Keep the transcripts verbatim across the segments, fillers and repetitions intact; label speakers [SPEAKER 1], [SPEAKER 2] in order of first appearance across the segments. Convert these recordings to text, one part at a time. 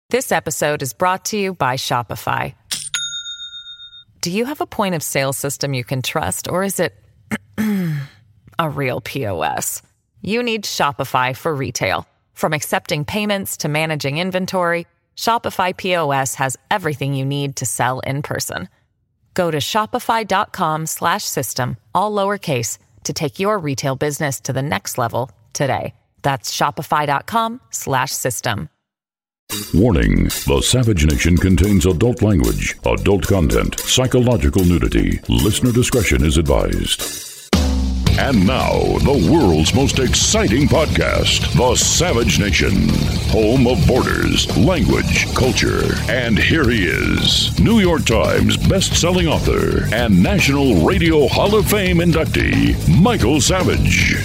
[SPEAKER 1] This episode is brought to you by Shopify. Do you have a point of sale system you can trust, or is it a real P O S? You need Shopify for retail. From accepting payments to managing inventory, Shopify P O S has everything you need to sell in person. Go to shopify.com slash system, all lowercase, to take your retail business to the next level today. That's shopify.com slash system.
[SPEAKER 2] Warning, the Savage Nation contains adult language, adult content, psychological nudity. Listener discretion is advised. And now, the world's most exciting podcast, The Savage Nation, home of borders, language, culture. And here he is, New York Times best-selling author and National Radio Hall of Fame inductee, Michael Savage.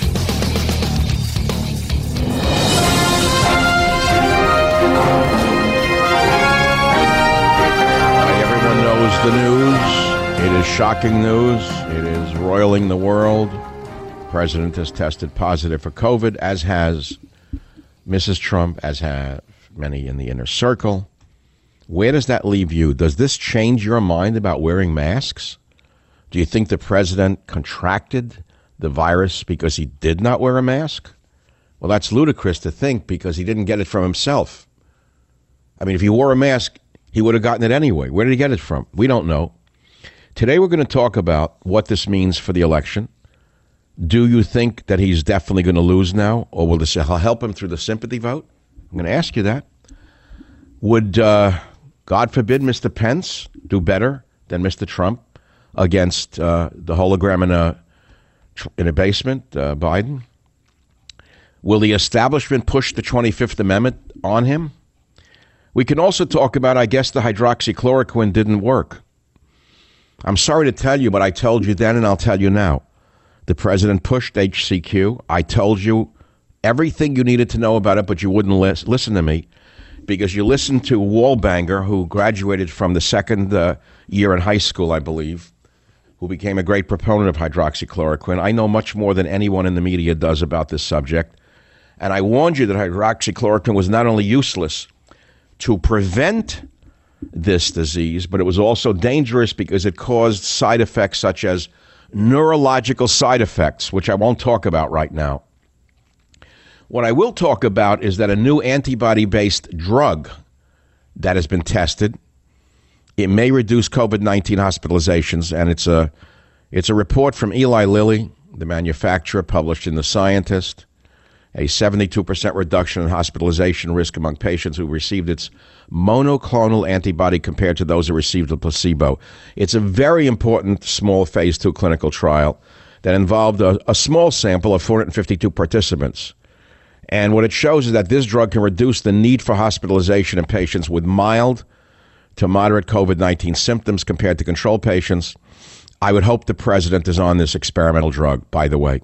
[SPEAKER 3] The news. It is shocking news. It is roiling the world. The president has tested positive for COVID, as has Missus Trump, as have many in the inner circle. Where does that leave you? Does this change your mind about wearing masks? Do you think the president contracted the virus because he did not wear a mask? Well, that's ludicrous to think, because he didn't get it from himself. I mean, if he wore a mask, he would have gotten it anyway. Where did he get it from? We don't know. Today we're going to talk about what this means for the election. Do you think that he's definitely going to lose now, or will this help him through the sympathy vote? I'm going to ask you that. Would, uh, God forbid, Mister Pence do better than Mister Trump against uh, the hologram in a, in a basement, uh, Biden? Will the establishment push the twenty-fifth Amendment on him? We can also talk about, I guess, the hydroxychloroquine didn't work. I'm sorry to tell you, but I told you then and I'll tell you now. The president pushed H C Q. I told you everything you needed to know about it, but you wouldn't lis- listen to me because you listened to Wallbanger, who graduated from the second uh, year in high school, I believe, who became a great proponent of hydroxychloroquine. I know much more than anyone in the media does about this subject. And I warned you that hydroxychloroquine was not only useless to prevent this disease, but it was also dangerous because it caused side effects such as neurological side effects, which I won't talk about right now. What I will talk about is that a new antibody-based drug that has been tested, it may reduce COVID nineteen hospitalizations, and it's a, it's a report from Eli Lilly, the manufacturer, published in The Scientist. A seventy-two percent reduction in hospitalization risk among patients who received its monoclonal antibody compared to those who received a placebo. It's a very important small phase two clinical trial that involved a, a small sample of four hundred fifty-two participants. And what it shows is that this drug can reduce the need for hospitalization in patients with mild to moderate COVID nineteen symptoms compared to control patients. I would hope the president is on this experimental drug, by the way.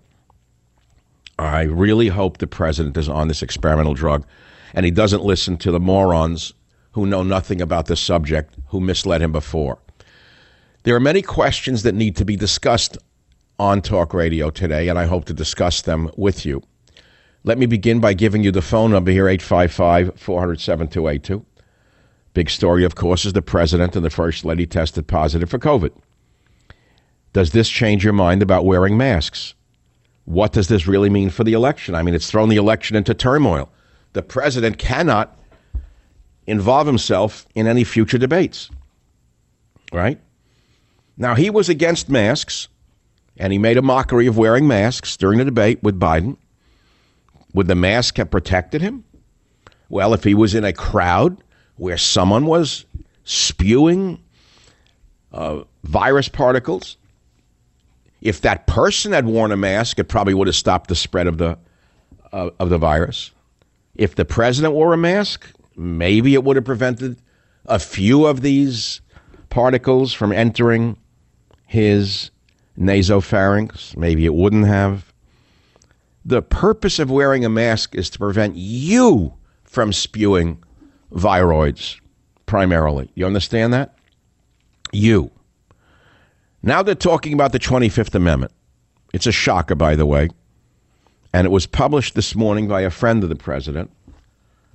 [SPEAKER 3] I really hope the president is on this experimental drug and he doesn't listen to the morons who know nothing about this subject, who misled him before. There are many questions that need to be discussed on Talk Radio today, and I hope to discuss them with you. Let me begin by giving you the phone number here, eight five five, four hundred, seven two eight two. Big story, of course, is the president and the first lady tested positive for COVID. Does this change your mind about wearing masks? What does this really mean for the election? I mean, it's thrown the election into turmoil. The president cannot involve himself in any future debates, right? Now, he was against masks, and he made a mockery of wearing masks during the debate with Biden. Would the mask have protected him? Well, if he was in a crowd where someone was spewing uh, virus particles, if that person had worn a mask, it probably would have stopped the spread of the uh, of the virus. If the president wore a mask, maybe it would have prevented a few of these particles from entering his nasopharynx. Maybe it wouldn't have. The purpose of wearing a mask is to prevent you from spewing viroids, primarily. You understand that? You. Now they're talking about the twenty-fifth Amendment. It's a shocker, by the way. And it was published this morning by a friend of the president,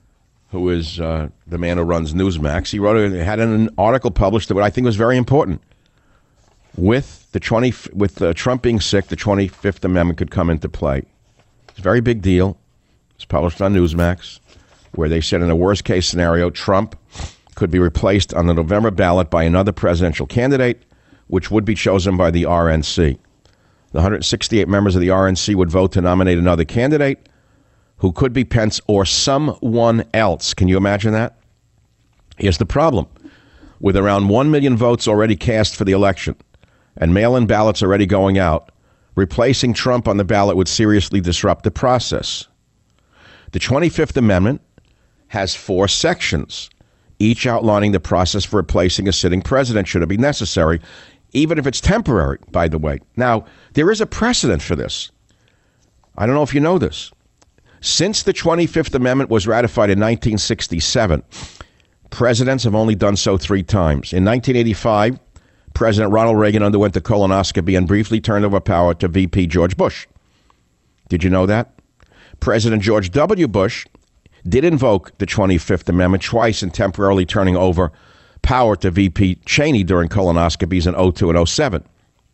[SPEAKER 3] who is uh, the man who runs Newsmax, he wrote a, had an article published that I think was very important. With the twenty, with uh, Trump being sick, the twenty-fifth Amendment could come into play. It's a very big deal. It's published on Newsmax, where they said in a worst-case scenario, Trump could be replaced on the November ballot by another presidential candidate, which would be chosen by the R N C. The one hundred sixty-eight members of the R N C would vote to nominate another candidate, who could be Pence or someone else. Can you imagine that? Here's the problem. With around one million votes already cast for the election and mail-in ballots already going out, replacing Trump on the ballot would seriously disrupt the process. The twenty-fifth Amendment has four sections, each outlining the process for replacing a sitting president should it be necessary, even if it's temporary, by the way. Now, there is a precedent for this. I don't know if you know this. Since the twenty-fifth Amendment was ratified in nineteen sixty-seven, presidents have only done so three times. In nineteen eighty-five, President Ronald Reagan underwent a colonoscopy and briefly turned over power to V P George Bush. Did you know that? President George W. Bush did invoke the twenty-fifth Amendment twice in temporarily turning over power to V P Cheney during colonoscopies in oh two and oh seven.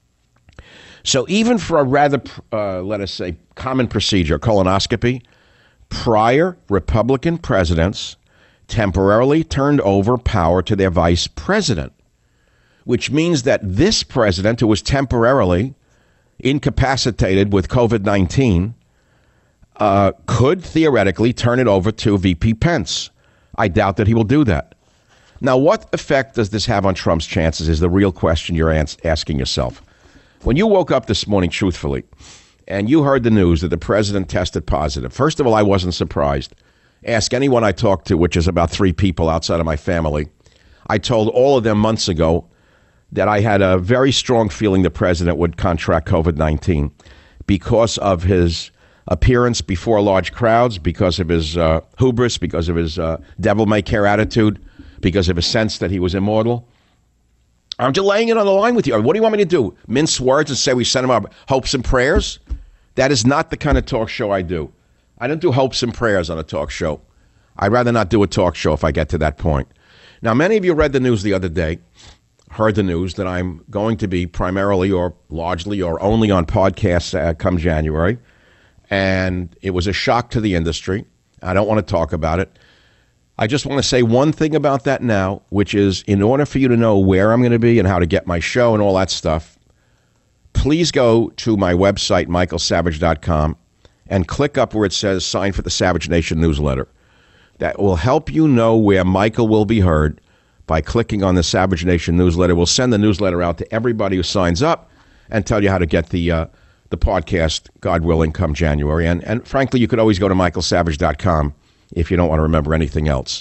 [SPEAKER 3] So even for a rather, uh, let us say, common procedure, colonoscopy, prior Republican presidents temporarily turned over power to their vice president, which means that this president, who was temporarily incapacitated with COVID nineteen, uh, could theoretically turn it over to V P Pence. I doubt that he will do that. Now, what effect does this have on Trump's chances is the real question you're ans- asking yourself. When you woke up this morning, truthfully, and you heard the news that the president tested positive, first of all, I wasn't surprised. Ask anyone I talked to, which is about three people outside of my family. I told all of them months ago that I had a very strong feeling the president would contract COVID nineteen because of his appearance before large crowds, because of his uh, hubris, because of his uh, devil-may-care attitude, because of his sense that he was immortal. I'm just laying it on the line with you. What do you want me to do? Mince words and say we send him our hopes and prayers? That is not the kind of talk show I do. I don't do hopes and prayers on a talk show. I'd rather not do a talk show if I get to that point. Now, many of you read the news the other day, heard the news that I'm going to be primarily or largely or only on podcasts uh, come January. And it was a shock to the industry. I don't want to talk about it. I just want to say one thing about that now, which is in order for you to know where I'm going to be and how to get my show and all that stuff, please go to my website, michael savage dot com, and click up where it says sign for the Savage Nation newsletter. That will help you know where Michael will be heard by clicking on the Savage Nation newsletter. We'll send the newsletter out to everybody who signs up and tell you how to get the uh, the podcast, God willing, come January. And, and frankly, you could always go to michael savage dot com if you don't want to remember anything else.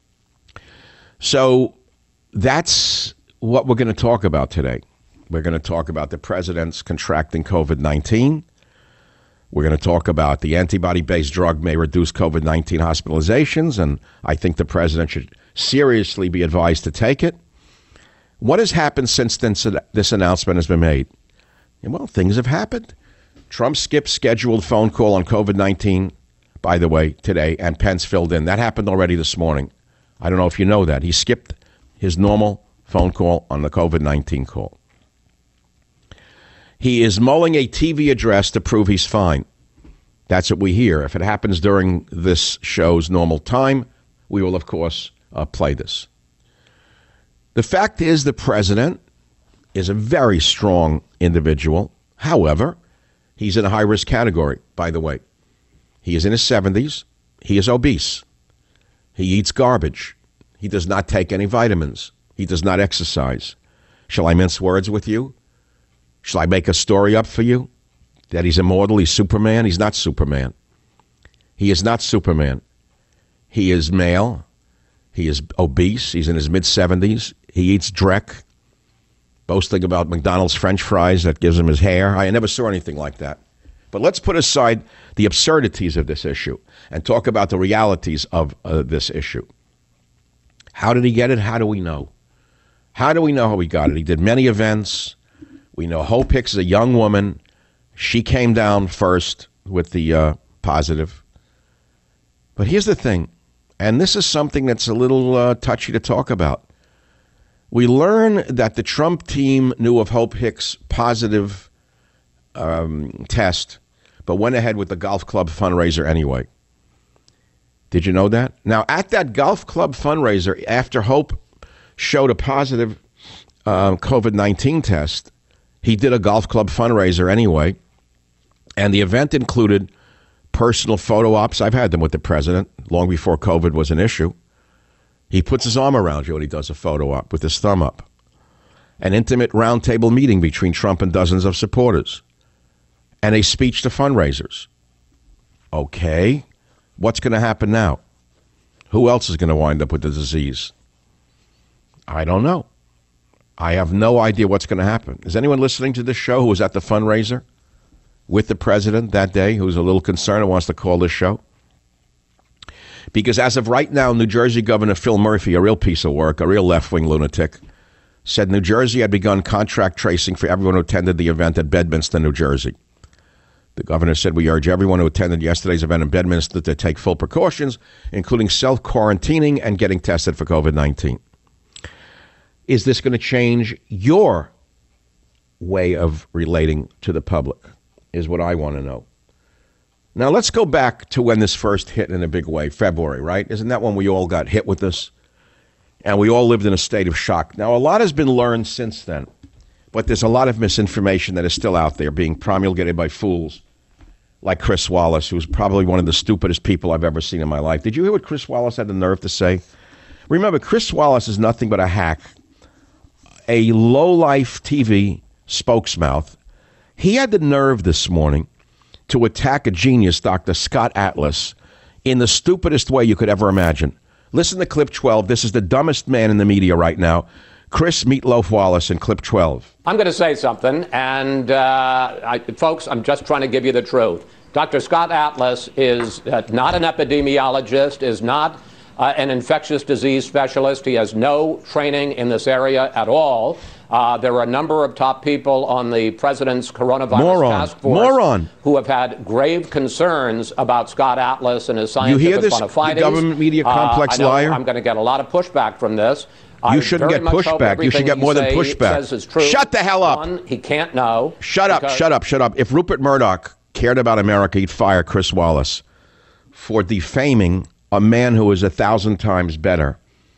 [SPEAKER 3] So that's what we're going to talk about today. We're going to talk about the president's contracting COVID nineteen. We're going to talk about the antibody-based drug may reduce COVID nineteen hospitalizations, and I think the president should seriously be advised to take it. What has happened since this announcement has been made? Well, things have happened. Trump skipped scheduled phone call on COVID nineteen, by the way, today, and Pence filled in. That happened already this morning. I don't know if you know that. He skipped his normal phone call on the COVID nineteen call. He is mulling a T V address to prove he's fine. That's what we hear. If it happens during this show's normal time, we will, of course, uh, play this. The fact is the president is a very strong individual. However, he's in a high-risk category, by the way. He is in his seventies. He is obese. He eats garbage. He does not take any vitamins. He does not exercise. Shall I mince words with you? Shall I make a story up for you? That he's immortal, he's Superman? He's not Superman. He is not Superman. He is male. He is obese. He's in his mid-seventies. He eats dreck, boasting about McDonald's French fries that gives him his hair. I never saw anything like that. But let's put aside the absurdities of this issue and talk about the realities of uh, this issue. How did he get it? How do we know? How do we know how he got it? He did many events. We know Hope Hicks is a young woman. She came down first with the uh, positive. But here's the thing. And this is something that's a little uh, touchy to talk about. We learn that the Trump team knew of Hope Hicks' positive um, test, but went ahead with the golf club fundraiser anyway. Did you know that? Now, at that golf club fundraiser, after Hope showed a positive uh, COVID nineteen test, he did a golf club fundraiser anyway. And the event included personal photo ops. I've had them with the president long before COVID was an issue. He puts his arm around you when he does a photo op with his thumb up. An intimate roundtable meeting between Trump and dozens of supporters. And a speech to fundraisers. Okay, what's going to happen now? Who else is going to wind up with the disease? I don't know. I have no idea what's going to happen. Is anyone listening to this show who was at the fundraiser with the president that day who's a little concerned and wants to call this show? Because as of right now, New Jersey Governor Phil Murphy, a real piece of work, a real left-wing lunatic, said New Jersey had begun contract tracing for everyone who attended the event at Bedminster, New Jersey. The governor said, we urge everyone who attended yesterday's event in Bedminster to take full precautions, including self-quarantining and getting tested for COVID nineteen. Is this going to change your way of relating to the public, is what I want to know. Now, let's go back to when this first hit in a big way, February, right? Isn't that when we all got hit with this? And we all lived in a state of shock. Now, a lot has been learned since then, but there's a lot of misinformation that is still out there being promulgated by fools like Chris Wallace, who's probably one of the stupidest people I've ever seen in my life. Did you hear what Chris Wallace had the nerve to say? Remember, Chris Wallace is nothing but a hack, a low-life T V spokesmouth. He had the nerve this morning to attack a genius, Doctor Scott Atlas, in the stupidest way you could ever imagine. Listen to clip twelve. This is the dumbest man in the media right now. Chris Meatloaf Wallace in clip twelve.
[SPEAKER 4] I'm going to say something, and uh, I, folks, I'm just trying to give you the truth. Doctor Scott Atlas is uh, not an epidemiologist, is not uh, an infectious disease specialist. He has no training in this area at all. Uh, there are a number of top people on the president's coronavirus
[SPEAKER 3] Moron.
[SPEAKER 4] task force
[SPEAKER 3] Moron.
[SPEAKER 4] who have had grave concerns about Scott Atlas and his scientific
[SPEAKER 3] You hear this,
[SPEAKER 4] bona fides.
[SPEAKER 3] the government media complex
[SPEAKER 4] uh, I know
[SPEAKER 3] liar?
[SPEAKER 4] I'm going to get a lot of pushback from this.
[SPEAKER 3] You
[SPEAKER 4] I
[SPEAKER 3] shouldn't
[SPEAKER 4] very
[SPEAKER 3] get
[SPEAKER 4] much hope
[SPEAKER 3] pushback. You should
[SPEAKER 4] everything
[SPEAKER 3] get more
[SPEAKER 4] he
[SPEAKER 3] than
[SPEAKER 4] say-
[SPEAKER 3] pushback.
[SPEAKER 4] says is true.
[SPEAKER 3] Shut the hell up.
[SPEAKER 4] One, he can't know.
[SPEAKER 3] Shut up,
[SPEAKER 4] because-
[SPEAKER 3] shut up, shut up. If Rupert Murdoch cared about America, he'd fire Chris Wallace for defaming a man who is a thousand times better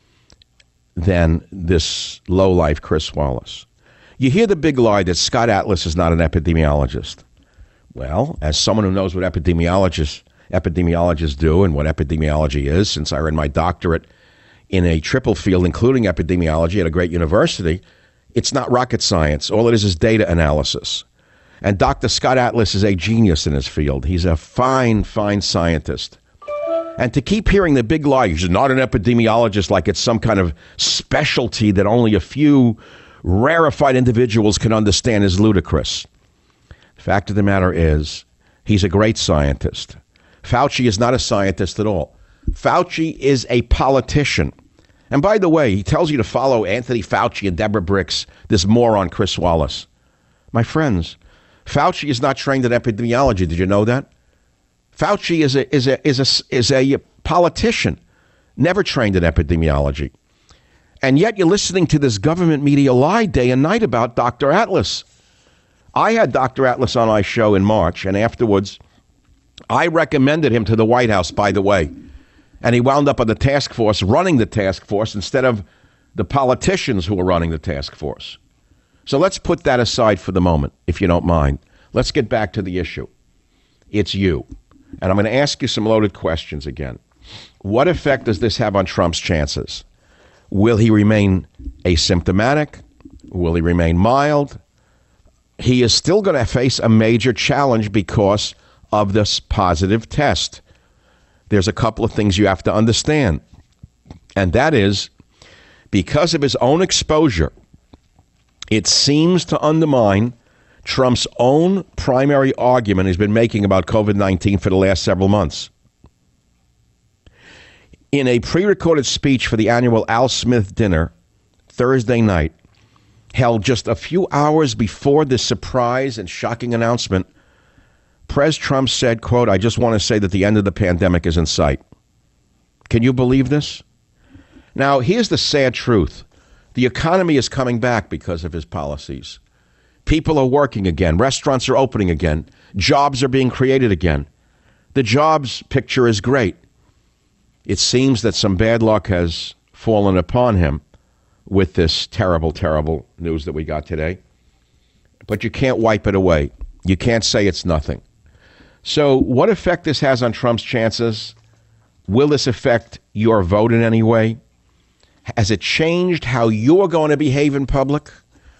[SPEAKER 3] than this lowlife Chris Wallace. You hear the big lie that Scott Atlas is not an epidemiologist. Well, as someone who knows what epidemiologists epidemiologists do and what epidemiology is, since I earned my doctorate in a triple field, including epidemiology at a great university, it's not rocket science. All it is is data analysis. And Doctor Scott Atlas is a genius in his field. He's a fine, fine scientist. And to keep hearing the big lie, he's not an epidemiologist like it's some kind of specialty that only a few rarefied individuals can understand is ludicrous. The fact of the matter is, he's a great scientist. Fauci is not a scientist at all. Fauci is a politician. And by the way, he tells you to follow Anthony Fauci and Deborah Bricks, this moron Chris Wallace. My friends, Fauci is not trained in epidemiology. Did you know that? Fauci is a is a is a is a politician, never trained in epidemiology. And yet you're listening to this government media lie day and night about Doctor Atlas. I had Doctor Atlas on my show in March, and afterwards I recommended him to the White House, by the way. And he wound up on the task force, running the task force, instead of the politicians who were running the task force. So let's put that aside for the moment, if you don't mind. Let's get back to the issue. It's you. And I'm going to ask you some loaded questions again. What effect does this have on Trump's chances? Will he remain asymptomatic? Will he remain mild? He is still going to face a major challenge because of this positive test. There's a couple of things you have to understand. And that is, because of his own exposure, it seems to undermine Trump's own primary argument he's been making about COVID nineteen for the last several months. In a pre-recorded speech for the annual Al Smith dinner Thursday night, held just a few hours before this surprise and shocking announcement, President Trump said, quote, "I just want to say that the end of the pandemic is in sight." Can you believe this? Now, here's the sad truth. The economy is coming back because of his policies. People are working again. Restaurants are opening again. Jobs are being created again. The jobs picture is great. It seems that some bad luck has fallen upon him with this terrible, terrible news that we got today. But you can't wipe it away. You can't say it's nothing. So what effect this has on Trump's chances? Will this affect your vote in any way? Has it changed how you're going to behave in public?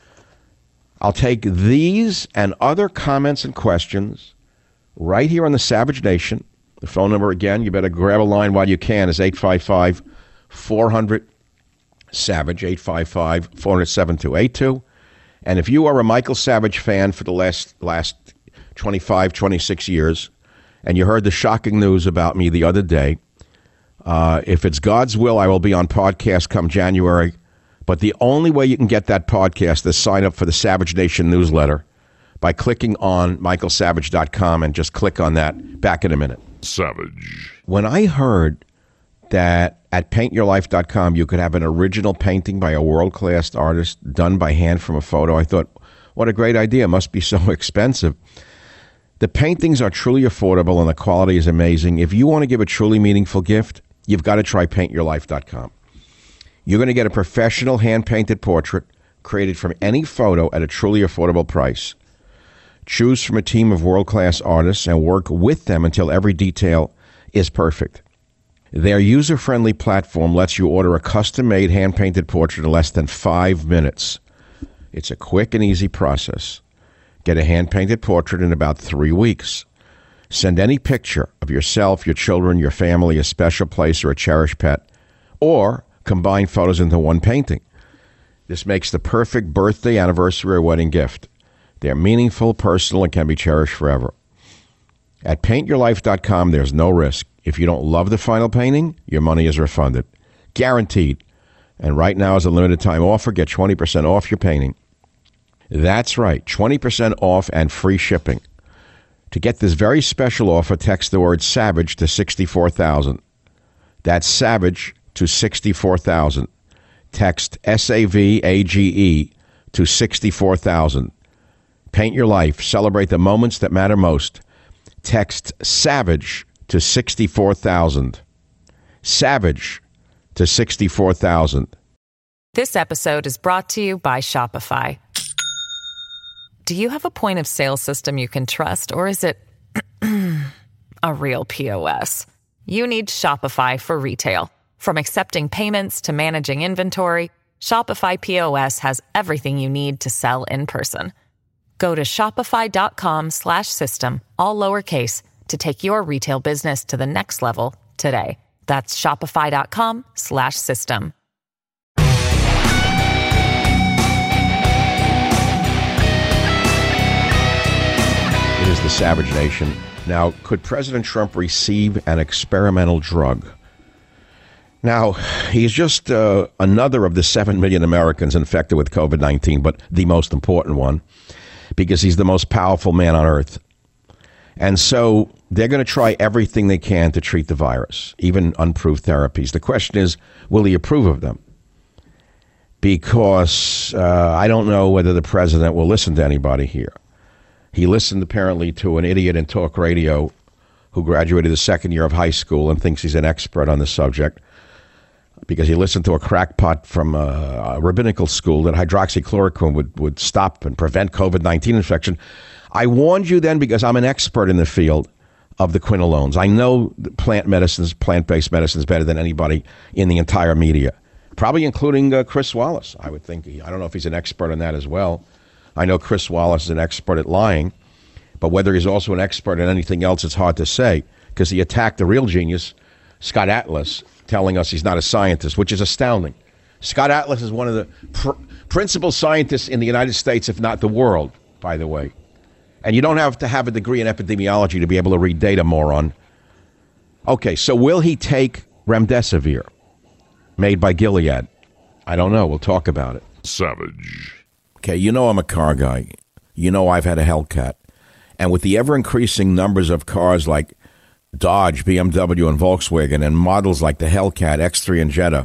[SPEAKER 3] I'll take these and other comments and questions right here on the Savage Nation. The phone number, again, you better grab a line while you can, is eight five five, four hundred, SAVAGE, eight five five, four hundred, seven two eight two. And if you are a Michael Savage fan for the last last twenty-five, twenty-six years, and you heard the shocking news about me the other day, uh, if it's God's will, I will be on podcast come January. But the only way you can get that podcast is sign up for the Savage Nation newsletter by clicking on michael savage dot com and just click on that. Back in a minute.
[SPEAKER 2] Savage.
[SPEAKER 3] When I heard that at paint your life dot com you could have an original painting by a world-class artist done by hand from a photo, I thought, what a great idea. It must be so expensive. The paintings are truly affordable and the quality is amazing. If you want to give a truly meaningful gift, you've got to try paint your life dot com. You're going to get a professional hand-painted portrait created from any photo at a truly affordable price. Choose from a team of world-class artists and work with them until every detail is perfect. Their user-friendly platform lets you order a custom-made hand-painted portrait in less than five minutes. It's a quick and easy process. Get a hand-painted portrait in about three weeks. Send any picture of yourself, your children, your family, a special place, or a cherished pet, or combine photos into one painting. This makes the perfect birthday, anniversary, or wedding gift. They're meaningful, personal, and can be cherished forever. At paint your life dot com, there's no risk. If you don't love the final painting, your money is refunded. Guaranteed. And right now is a limited time offer. Get twenty percent off your painting. That's right, twenty percent off and free shipping. To get this very special offer, text the word SAVAGE to sixty-four thousand. That's SAVAGE to sixty-four thousand. Text S A V A G E to sixty-four thousand. Paint your life. Celebrate the moments that matter most. Text SAVAGE to sixty-four thousand. SAVAGE to sixty-four thousand.
[SPEAKER 1] This episode is brought to you by Shopify. Do you have a point of sale system you can trust, or is it a real P O S? You need Shopify for retail. From accepting payments to managing inventory, Shopify P O S has everything you need to sell in person. Go to shopify.com slash system, all lowercase, to take your retail business to the next level today. That's shopify.com slash system.
[SPEAKER 3] It is the Savage Nation. Now, could President Trump receive an experimental drug? Now, he's just uh, another of the seven million Americans infected with covid nineteen, but the most important one, because he's the most powerful man on earth. And so they're going to try everything they can to treat the virus, even unproved therapies. The question is, will he approve of them? Because uh, I don't know whether the president will listen to anybody here. He listened apparently to an idiot in talk radio who graduated the second year of high school and thinks he's an expert on the subject, because he listened to a crackpot from a, a rabbinical school that hydroxychloroquine would, would stop and prevent covid nineteen infection. I warned you then because I'm an expert in the field of the quinolones. I know plant medicines, plant-based medicines better than anybody in the entire media, probably including uh, Chris Wallace. I would think. He, I don't know if he's an expert on that as well. I know Chris Wallace is an expert at lying, but whether he's also an expert in anything else, it's hard to say, because he attacked the real genius, Scott Atlas, telling us he's not a scientist, which is astounding. Scott Atlas is one of the pr- principal scientists in the United States, if not the world, by the way. And you don't have to have a degree in epidemiology to be able to read data, moron. Okay, so will he take remdesivir, made by Gilead? I don't know. We'll talk about it.
[SPEAKER 2] Savage.
[SPEAKER 3] Okay, you know I'm a car guy. You know I've had a Hellcat. And with the ever-increasing numbers of cars like Dodge, B M W, and Volkswagen, and models like the Hellcat, X three, and Jetta.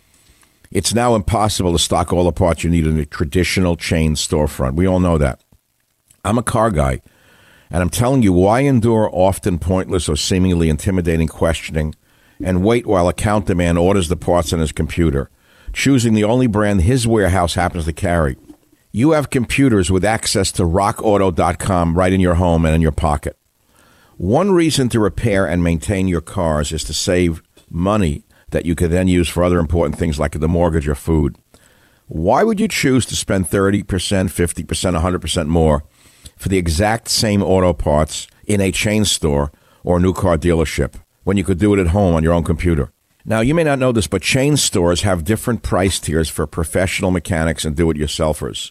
[SPEAKER 3] It's now impossible to stock all the parts you need in a traditional chain storefront. We all know that. I'm a car guy, and I'm telling you, why endure often pointless or seemingly intimidating questioning and wait while account demand orders the parts on his computer, choosing the only brand his warehouse happens to carry? You have computers with access to rock auto dot com right in your home and in your pocket. One reason to repair and maintain your cars is to save money that you could then use for other important things like the mortgage or food. Why would you choose to spend thirty percent, fifty percent, one hundred percent more for the exact same auto parts in a chain store or a new car dealership when you could do it at home on your own computer? Now, you may not know this, but chain stores have different price tiers for professional mechanics and do-it-yourselfers.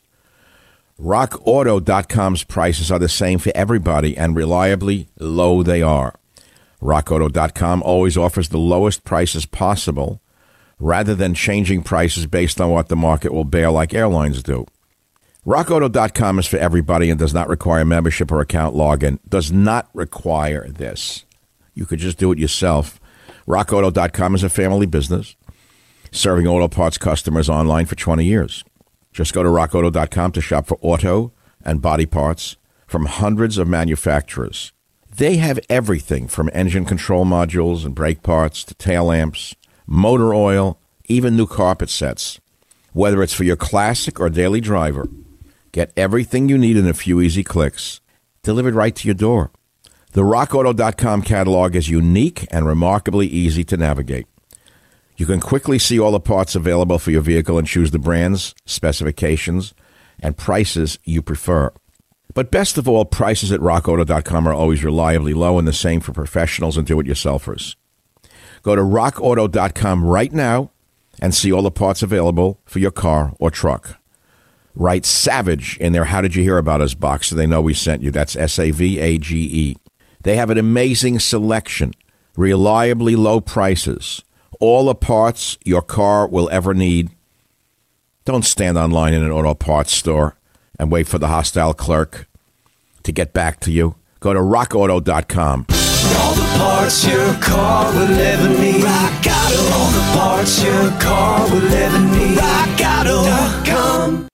[SPEAKER 3] rock auto dot com's prices are the same for everybody, and reliably low they are. rock auto dot com always offers the lowest prices possible, rather than changing prices based on what the market will bear like airlines do. rock auto dot com is for everybody and does not require membership or account login. Does not require this. You could just do it yourself. rock auto dot com is a family business, serving auto parts customers online for twenty years. Just go to rock auto dot com to shop for auto and body parts from hundreds of manufacturers. They have everything from engine control modules and brake parts to tail lamps, motor oil, even new carpet sets. Whether it's for your classic or daily driver, get everything you need in a few easy clicks, delivered right to your door. The rock auto dot com catalog is unique and remarkably easy to navigate. You can quickly see all the parts available for your vehicle and choose the brands, specifications, and prices you prefer. But best of all, prices at rock auto dot com are always reliably low, and the same for professionals and do-it-yourselfers. Go to rock auto dot com right now and see all the parts available for your car or truck. Write SAVAGE in their How Did You Hear About Us box so they know we sent you. That's S A V A G E. They have an amazing selection, reliably low prices, all the parts your car will ever need. Don't stand online in an auto parts store and wait for the hostile clerk to get back to you. Go to rock auto dot com.
[SPEAKER 5] All the parts your car will ever need. Rock Auto. All the parts your car will ever need. rock auto dot com.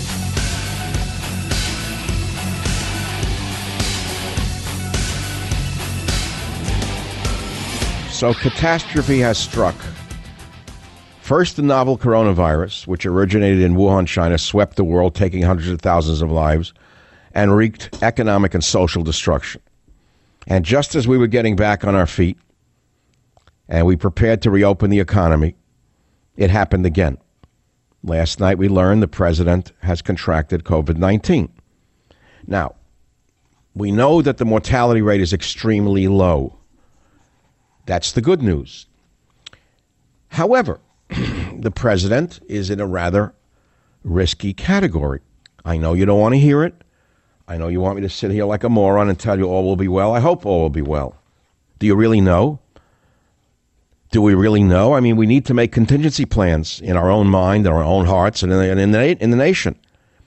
[SPEAKER 3] So catastrophe has struck. First, the novel coronavirus, which originated in Wuhan, China, swept the world, taking hundreds of thousands of lives, and wreaked economic and social destruction. And just as we were getting back on our feet, and we prepared to reopen the economy, it happened again. Last night we learned the president has contracted covid nineteen. Now, we know that the mortality rate is extremely low. That's the good news. However, the president is in a rather risky category. I know you don't want to hear it. I know you want me to sit here like a moron and tell you all will be well. I hope all will be well. Do you really know? Do we really know? I mean, we need to make contingency plans in our own mind, in our own hearts, and in the, in the, in the nation.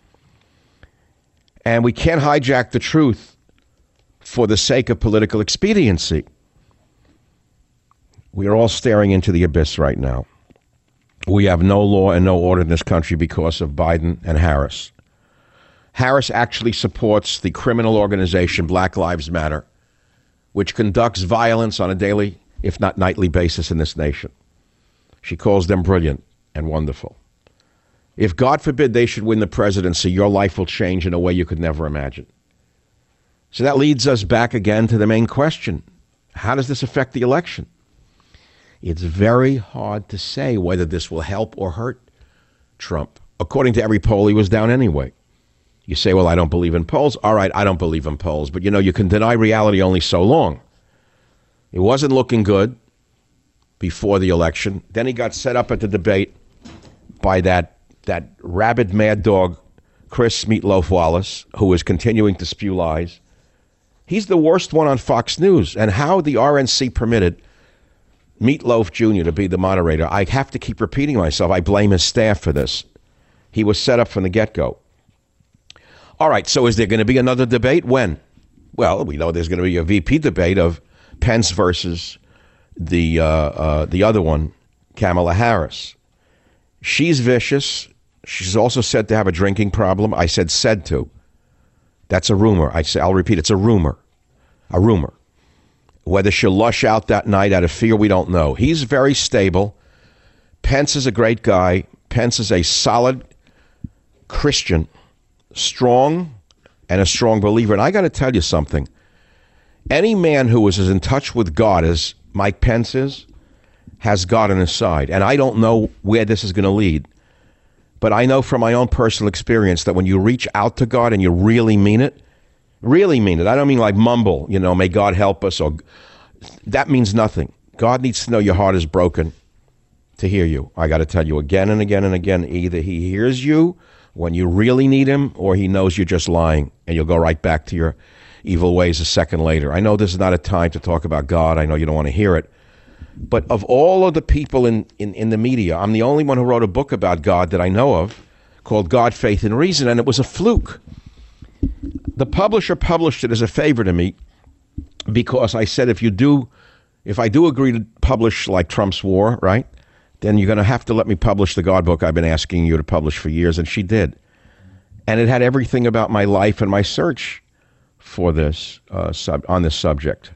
[SPEAKER 3] And we can't hijack the truth for the sake of political expediency. We are all staring into the abyss right now. We have no law and no order in this country because of Biden and Harris. Harris actually supports the criminal organization Black Lives Matter, which conducts violence on a daily, if not nightly basis in this nation. She calls them brilliant and wonderful. If, God forbid, they should win the presidency, your life will change in a way you could never imagine. So that leads us back again to the main question. How does this affect the election? It's very hard to say whether this will help or hurt Trump. According to every poll, he was down anyway. You say, well, I don't believe in polls. All right, I don't believe in polls. But, you know, you can deny reality only so long. It wasn't looking good before the election. Then he got set up at the debate by that, that rabid mad dog, Chris Meatloaf Wallace, who is continuing to spew lies. He's the worst one on Fox News. And how the R N C permitted Meatloaf Junior to be the moderator, I have to keep repeating myself. I blame his staff for this. He was set up from the get-go. All right, so is there going to be another debate? When? Well, we know there's going to be a V P debate of Pence versus the uh, uh, the other one, Kamala Harris. She's vicious. She's also said to have a drinking problem. I said said to. That's a rumor. I say, I'll repeat, it's a rumor. A rumor. Whether she'll lush out that night out of fear, we don't know. He's very stable. Pence is a great guy. Pence is a solid Christian, strong, and a strong believer. And I got to tell you something. Any man who is as in touch with God as Mike Pence is, has God on his side. And I don't know where this is going to lead. But I know from my own personal experience that when you reach out to God and you really mean it, really mean it. I don't mean like mumble, you know, may God help us, or that means nothing. God needs to know your heart is broken to hear you. I got to tell you again and again and again, either he hears you when you really need him, or he knows you're just lying and you'll go right back to your evil ways a second later. I know this is not a time to talk about God. I know you don't want to hear it. But of all of the people in, in, in the media, I'm the only one who wrote a book about God that I know of called God, Faith, and Reason, and it was a fluke. The publisher published it as a favor to me because I said, if you do, if I do agree to publish like Trump's War, right, then you're going to have to let me publish the God book I've been asking you to publish for years, and she did. And it had everything about my life and my search for this, uh, sub, on this subject.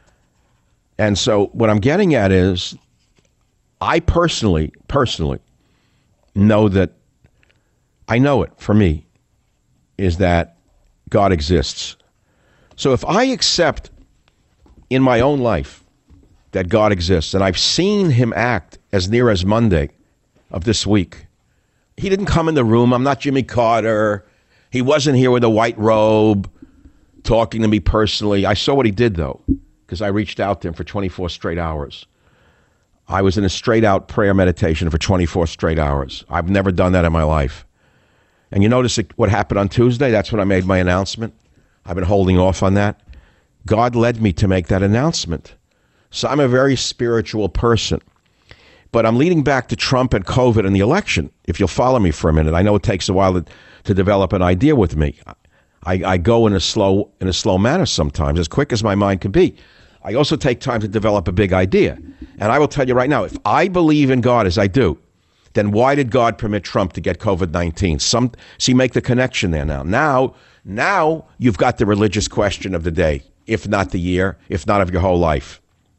[SPEAKER 3] And so what I'm getting at is, I personally, personally know that, I know it for me, is that God exists. So if I accept in my own life that God exists, and I've seen him act as near as Monday of this week, he didn't come in the room. I'm not Jimmy Carter. He wasn't here with a white robe talking to me personally. I saw what he did, though, because I reached out to him for twenty-four straight hours. I was in a straight-out prayer meditation for twenty-four straight hours. I've never done that in my life. And you notice what happened on Tuesday? That's when I made my announcement. I've been holding off on that. God led me to make that announcement. So I'm a very spiritual person. But I'm leading back to Trump and COVID and the election, if you'll follow me for a minute. I know it takes a while to, to develop an idea with me. I, I go in a slow in a slow manner sometimes, as quick as my mind can be. I also take time to develop a big idea. And I will tell you right now, if I believe in God as I do, then why did God permit Trump to get COVID nineteen? Some, see, make the connection there now. Now, now you've got the religious question of the day, if not the year, if not of your whole life.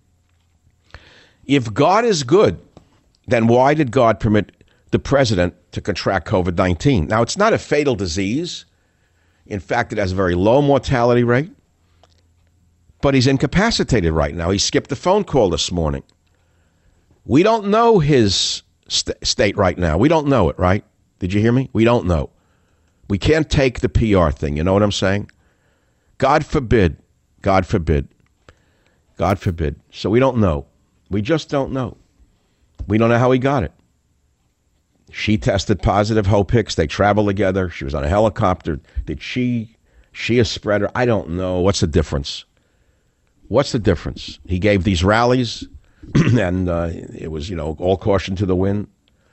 [SPEAKER 3] If God is good, then why did God permit the president to contract COVID nineteen? Now, it's not a fatal disease. In fact, it has a very low mortality rate. But he's incapacitated right now. He skipped a phone call this morning. We don't know his st- state right now. We don't know it, right? Did you hear me? We don't know. We can't take the P R thing. You know what I'm saying? God forbid. God forbid. God forbid. So we don't know. We just don't know. We don't know how he got it. She tested positive, Hope Hicks. They traveled together. She was on a helicopter. Did she, she a spreader? I don't know. What's the difference? What's the difference? He gave these rallies, and uh, it was, you know, all caution to the wind.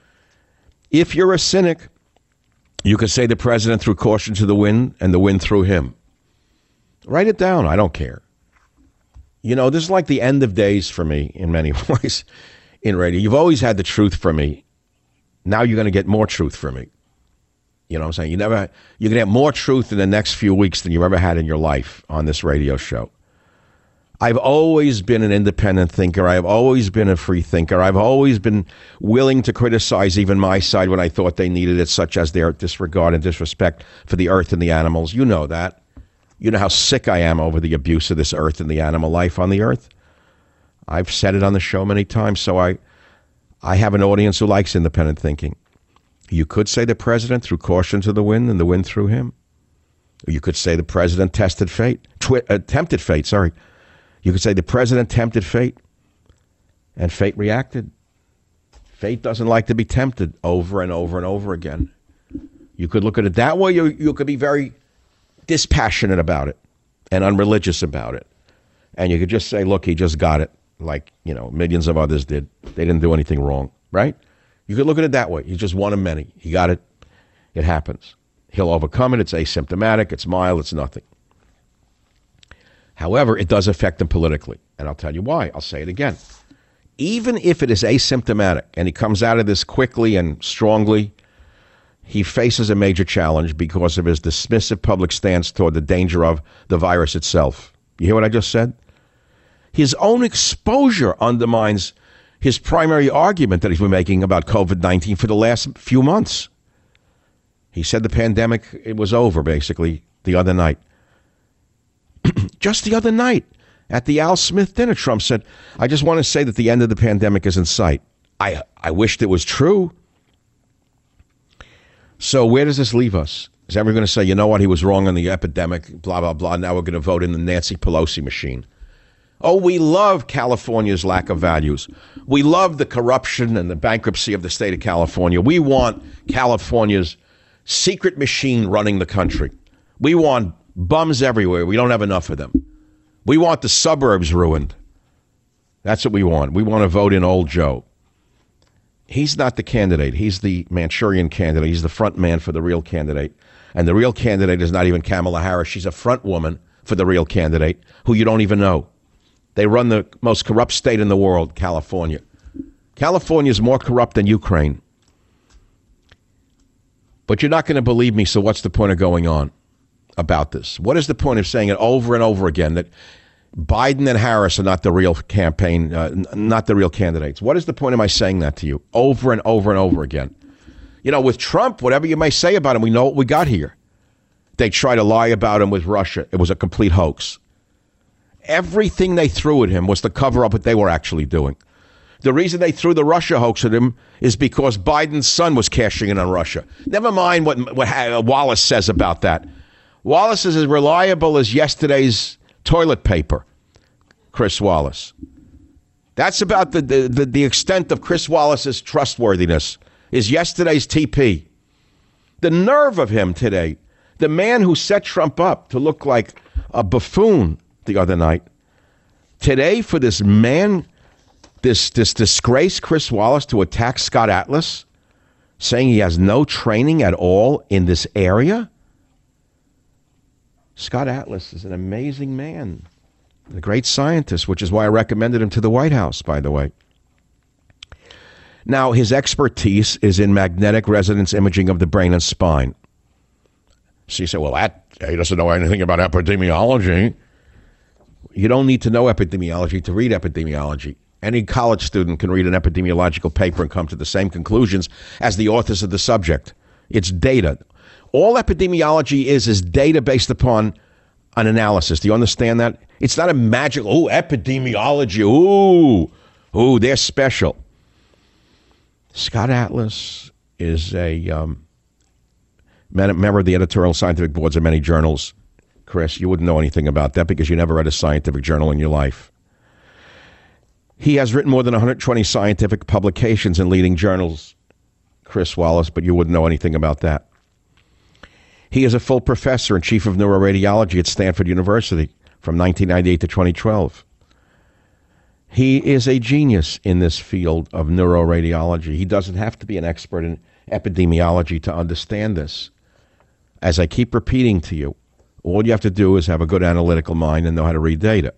[SPEAKER 3] If you're a cynic, you could say the president threw caution to the wind, and the wind threw him. Write it down. I don't care. You know, this is like the end of days for me in many ways in radio. You've always had the truth for me. Now you're going to get more truth from me. You know what I'm saying? You never, you're going to have more truth in the next few weeks than you've ever had in your life on this radio show. I've always been an independent thinker. I've always been a free thinker. I've always been willing to criticize even my side when I thought they needed it, such as their disregard and disrespect for the earth and the animals. You know that. You know how sick I am over the abuse of this earth and the animal life on the earth. I've said it on the show many times, so I... I have an audience who likes independent thinking. You could say the president threw caution to the wind and the wind threw him. You could say the president tested fate, twi- uh, tempted fate, sorry. You could say the president tempted fate and fate reacted. Fate doesn't like to be tempted over and over and over again. You could look at it that way. You, you could be very dispassionate about it and unreligious about it. And you could just say, look, he just got it. Like, you know, millions of others did. They didn't do anything wrong, right? You could look at it that way. He's just one of many. He got it. It happens. He'll overcome it. It's asymptomatic. It's mild. It's nothing. However, it does affect him politically, and I'll tell you why. I'll say it again. Even if it is asymptomatic and he comes out of this quickly and strongly, he faces a major challenge because of his dismissive public stance toward the danger of the virus itself. You hear what I just said? His own exposure undermines his primary argument that he's been making about COVID nineteen for the last few months. He said the pandemic, it was over, basically, the other night. Just the other night, at the Al Smith dinner, Trump said, I just want to say that the end of the pandemic is in sight. I, I wished it was true. So where does this leave us? Is everyone going to say, you know what, he was wrong on the epidemic, blah, blah, blah, now we're going to vote in the Nancy Pelosi machine? Oh, we love California's lack of values. We love the corruption and the bankruptcy of the state of California. We want California's secret machine running the country. We want bums everywhere. We don't have enough of them. We want the suburbs ruined. That's what we want. We want to vote in old Joe. He's not the candidate. He's the Manchurian candidate. He's the front man for the real candidate. And the real candidate is not even Kamala Harris. She's a front woman for the real candidate who you don't even know. They run the most corrupt state in the world, California. California is more corrupt than Ukraine. But you're not going to believe me, so what's the point of going on about this? What is the point of saying it over and over again that Biden and Harris are not the real campaign, uh, not the real candidates? What is the point of my saying that to you over and over and over again? You know, with Trump, whatever you may say about him, we know what we got here. They try to lie about him with Russia. It was a complete hoax. Everything they threw at him was to cover up what they were actually doing. The reason they threw the Russia hoax at him is because Biden's son was cashing in on Russia. Never mind what, what Wallace says about that. Wallace is as reliable as yesterday's toilet paper, Chris Wallace. That's about the, the, the, the extent of Chris Wallace's trustworthiness, is yesterday's T P. The nerve of him today, the man who set Trump up to look like a buffoon the other night, today for this man, this this disgrace Chris Wallace to attack Scott Atlas, saying he has no training at all in this area. Scott Atlas is an amazing man, a great scientist, which is why I recommended him to the White House, by the way. Now, his expertise is in magnetic resonance imaging of the brain and spine. So you say, well, that, he doesn't know anything about epidemiology. You don't need to know epidemiology to read epidemiology. Any college student can read an epidemiological paper and come to the same conclusions as the authors of the subject. It's data. All epidemiology is is data based upon an analysis. Do you understand that? It's not a magic, oh, epidemiology, ooh, ooh, they're special. Scott Atlas is a um, member of the editorial scientific boards of many journals. Chris, you wouldn't know anything about that because you never read a scientific journal in your life. He has written more than one hundred twenty scientific publications in leading journals, Chris Wallace, but you wouldn't know anything about that. He is a full professor and chief of neuroradiology at Stanford University from nineteen ninety-eight to twenty twelve. He is a genius in this field of neuroradiology. He doesn't have to be an expert in epidemiology to understand this. As I keep repeating to you, all you have to do is have a good analytical mind and know how to read data.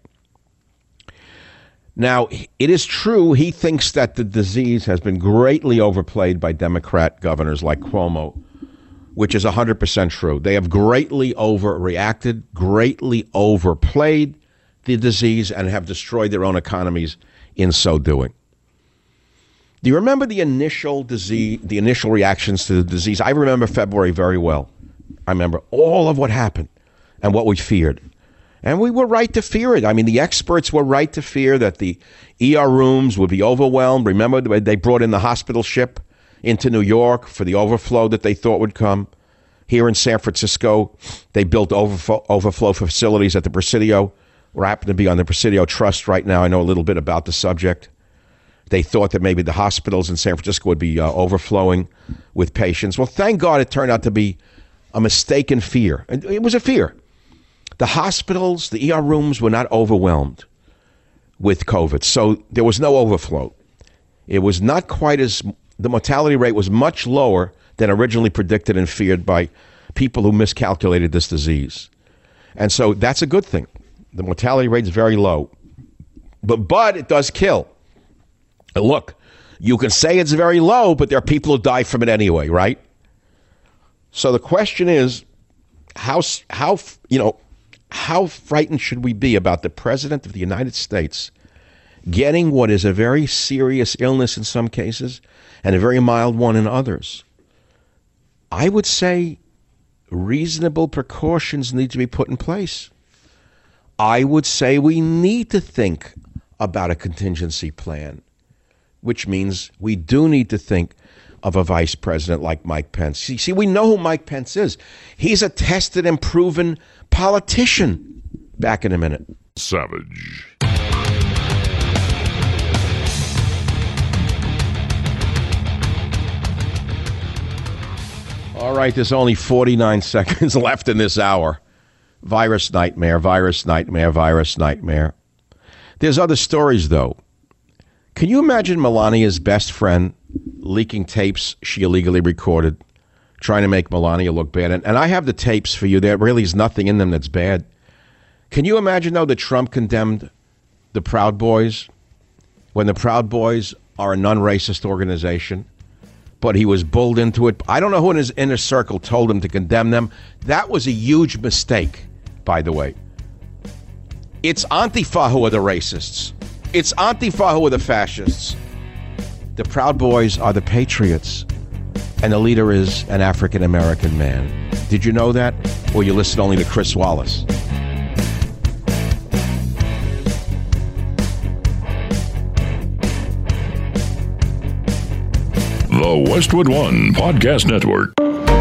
[SPEAKER 3] Now, it is true he thinks that the disease has been greatly overplayed by Democrat governors like Cuomo, which is one hundred percent true. They have greatly overreacted, greatly overplayed the disease, and have destroyed their own economies in so doing. Do you remember the initial disease, the initial reactions to the disease? I remember February very well. I remember all of what happened and what we feared. And we were right to fear it. I mean, the experts were right to fear that the E R rooms would be overwhelmed. Remember, they brought in the hospital ship into New York for the overflow that they thought would come. Here in San Francisco, they built overflow, overflow facilities at the Presidio. We're happen to be on the Presidio Trust right now. I know a little bit about the subject. They thought that maybe the hospitals in San Francisco would be uh, overflowing with patients. Well, thank God it turned out to be a mistaken fear. It was a fear. The hospitals, the E R rooms were not overwhelmed with COVID, so there was no overflow. It was not quite as, the mortality rate was much lower than originally predicted and feared by people who miscalculated this disease. And so that's a good thing. The mortality rate is very low. But, but it does kill. And look, you can say it's very low, but there are people who die from it anyway, right? So the question is, how, how, you know, how frightened should we be about the president of the United States getting what is a very serious illness in some cases and a very mild one in others? I would say reasonable precautions need to be put in place. I would say we need to think about a contingency plan, which means we do need to think of a vice president like Mike Pence. See, see, we know who Mike Pence is. He's a tested and proven politician. Back in a minute.
[SPEAKER 2] Savage.
[SPEAKER 3] All right, there's only forty-nine seconds left in this hour. Virus nightmare, virus nightmare, virus nightmare. There's other stories, though. Can you imagine Melania's best friend leaking tapes she illegally recorded, trying to make Melania look bad? And, and I have the tapes for you. There really is nothing in them that's bad. Can you imagine, though, that Trump condemned the Proud Boys when the Proud Boys are a non-racist organization? But he was bulled into it. I don't know who in his inner circle told him to condemn them. That was a huge mistake, by the way. It's Antifa who are the racists. It's Antifa who are the fascists. The Proud Boys are the patriots. And the leader is an African-American man. Did you know that? Or you listen only to Chris Wallace?
[SPEAKER 2] The Westwood One Podcast Network.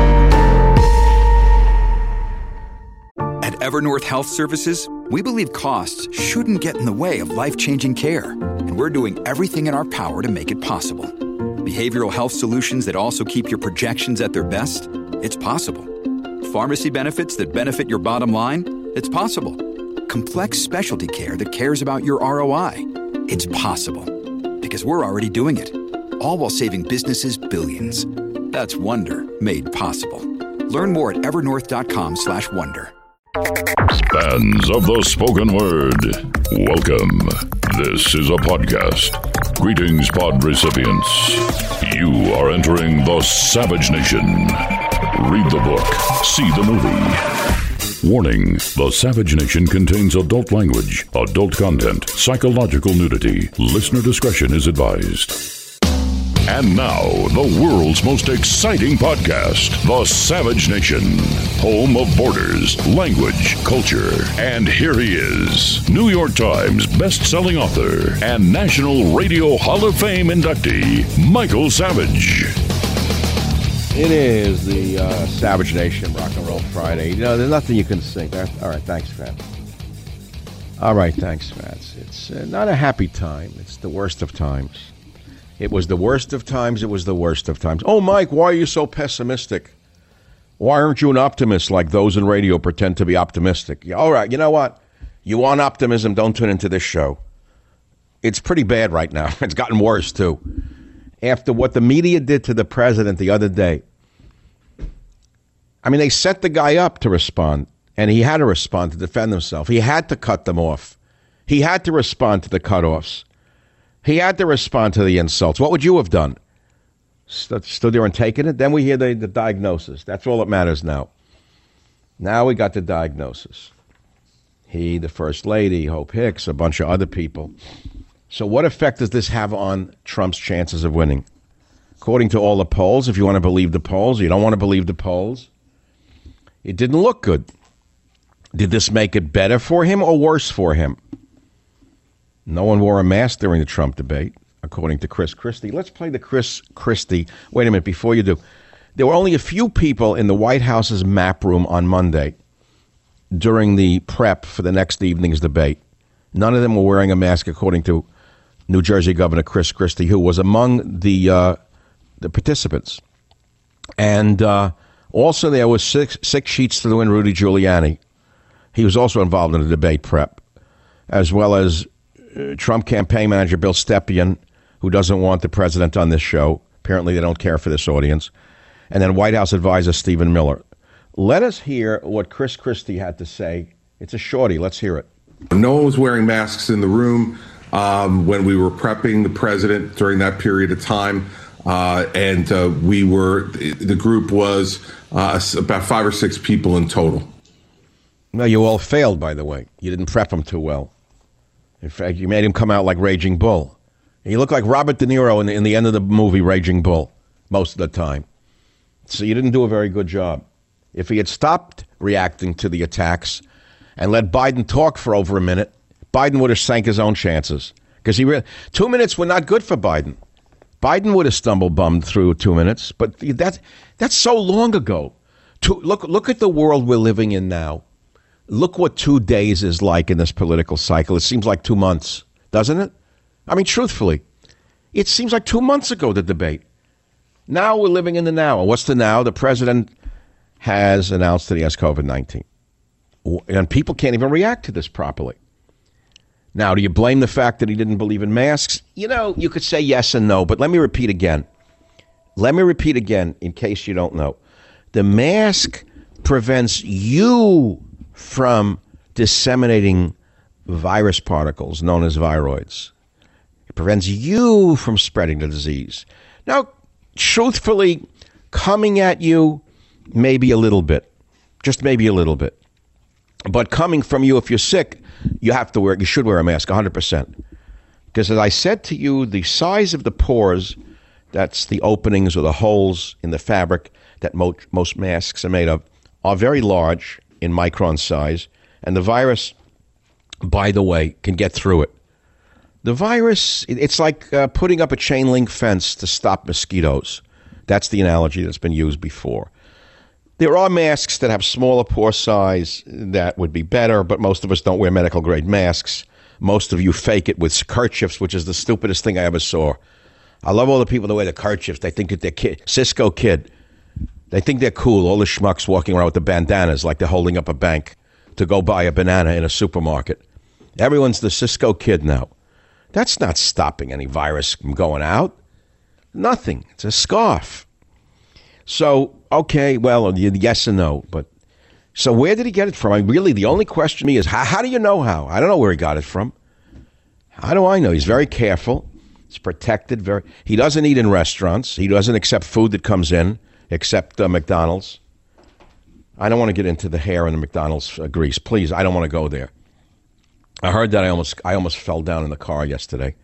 [SPEAKER 6] At Evernorth Health Services, we believe costs shouldn't get in the way of life-changing care, and we're doing everything in our power to make it possible. Behavioral health solutions that also keep your projections at their best? It's possible. Pharmacy benefits that benefit your bottom line? It's possible. Complex specialty care that cares about your R O I? It's possible. Because we're already doing it. All while saving businesses billions. That's Wonder made possible. Learn more at evernorth.com slash wonder.
[SPEAKER 2] Fans of the spoken word, welcome. This is a podcast. Greetings, pod recipients. You are entering the Savage Nation. Read the book. See the movie. Warning, the Savage Nation contains adult language, adult content, psychological nudity. Listener discretion is advised. And now, the world's most exciting podcast, The Savage Nation, home of borders, language, culture. And here he is, New York Times best-selling author and National Radio Hall of Fame inductee, Michael Savage.
[SPEAKER 3] It is the uh, Savage Nation Rock and Roll Friday. You know, there's nothing you can sing. All right, thanks, Fats. All right, thanks, Fats. It's uh, not a happy time. It's the worst of times. It was the worst of times. It was the worst of times. Oh, Mike, why are you so pessimistic? Why aren't you an optimist like those in radio pretend to be optimistic? All right, you know what? You want optimism, don't tune into this show. It's pretty bad right now. It's gotten worse, too. After what the media did to the president the other day, I mean, they set the guy up to respond, and he had to respond to defend himself. He had to cut them off. He had to respond to the cutoffs. He had to respond to the insults. What would you have done? St- stood there and taken it? Then we hear the, the diagnosis. That's all that matters now. Now we got the diagnosis. He, the First Lady, Hope Hicks, a bunch of other people. So what effect does this have on Trump's chances of winning? According to all the polls, if you want to believe the polls, you don't want to believe the polls, it didn't look good. Did this make it better for him or worse for him? No one wore a mask during the Trump debate, according to Chris Christie. Let's play the Chris Christie. Wait a minute, before you do. There were only a few people in the White House's map room on Monday during the prep for the next evening's debate. None of them were wearing a mask, according to New Jersey Governor Chris Christie, who was among the uh, the participants. And uh, also there was six, six sheets to win Rudy Giuliani. He was also involved in the debate prep, as well as uh, Trump campaign manager Bill Stepien, who doesn't want the president on this show. Apparently they don't care for this audience. And then White House advisor Stephen Miller. Let us hear what Chris Christie had to say. It's a shorty. Let's hear it.
[SPEAKER 7] No one was wearing masks in the room um, when we were prepping the president during that period of time. Uh, and uh, we were, the group was uh, about five or six people in total.
[SPEAKER 3] No, you all failed, by the way. You didn't prep him too well. In fact, you made him come out like Raging Bull. You look like Robert De Niro in the, in the end of the movie Raging Bull most of the time. So you didn't do a very good job. If he had stopped reacting to the attacks and let Biden talk for over a minute, Biden would have sank his own chances. Because he re- two minutes were not good for Biden. Biden would have stumbled bummed through two minutes, but that that's so long ago. To, look look at the world we're living in now. Look what two days is like in this political cycle. It seems like two months, doesn't it? I mean, truthfully, it seems like two months ago, the debate. Now we're living in the now. And what's the now? The president has announced that he has COVID nineteen. And people can't even react to this properly. Now, do you blame the fact that he didn't believe in masks? You know, you could say yes and no, but let me repeat again. Let me repeat again in case you don't know. The mask prevents you from disseminating virus particles known as viroids. It prevents you from spreading the disease. Now, truthfully, coming at you, maybe a little bit, just maybe a little bit. But coming from you, if you're sick, you have to wear, you should wear a mask one hundred percent. Because as I said to you, the size of the pores, that's the openings or the holes in the fabric that mo- most masks are made of, are very large in micron size. And the virus, by the way, can get through it. The virus, it's like uh, putting up a chain link fence to stop mosquitoes. That's the analogy that's been used before. There are masks that have smaller pore size that would be better, but most of us don't wear medical grade masks. Most of you fake it with kerchiefs, which is the stupidest thing I ever saw. I love all the people that wear the kerchiefs. They think that they're kid, Cisco Kid. They think they're cool. All the schmucks walking around with the bandanas like they're holding up a bank to go buy a banana in a supermarket. Everyone's the Cisco Kid now. That's not stopping any virus from going out. Nothing. It's a scarf. So, okay, well, yes and no. But so where did he get it from? I mean, really, the only question to me is, how, how do you know how? I don't know where he got it from. How do I know? He's very careful. He's protected. Very. He doesn't eat in restaurants. He doesn't accept food that comes in, except uh, McDonald's. I don't want to get into the hair and the McDonald's uh, grease. Please, I don't want to go there. I heard that I almost I almost fell down in the car yesterday.